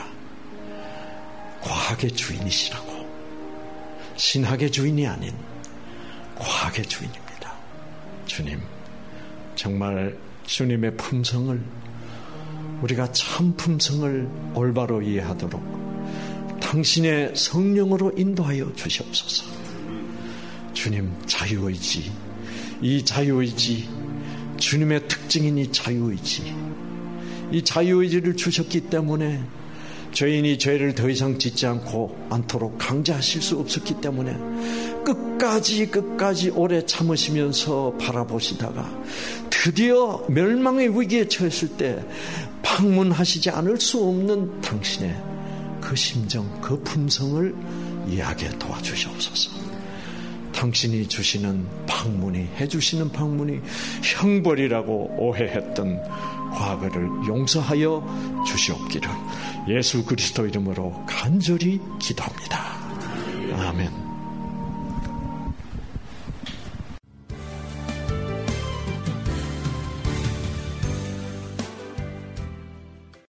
과학의 주인이시라고. 신학의 주인이 아닌 과학의 주인입니다. 주님, 정말 주님의 품성을, 우리가 참 품성을 올바로 이해하도록 당신의 성령으로 인도하여 주시옵소서. 주님, 자유의지, 이 자유의지, 주님의 특징인 이 자유의지, 이 자유의지를 주셨기 때문에 죄인이 죄를 더 이상 짓지 않고 않도록 강제하실 수 없었기 때문에 끝까지 끝까지 오래 참으시면서 바라보시다가 드디어 멸망의 위기에 처했을 때 방문하시지 않을 수 없는 당신의 그 심정, 그 품성을 이해하게 도와주시옵소서. 당신이 주시는 방문이, 해주시는 방문이 형벌이라고 오해했던 과거를 용서하여 주시옵기를 예수 그리스도 이름으로 간절히 기도합니다. 아멘.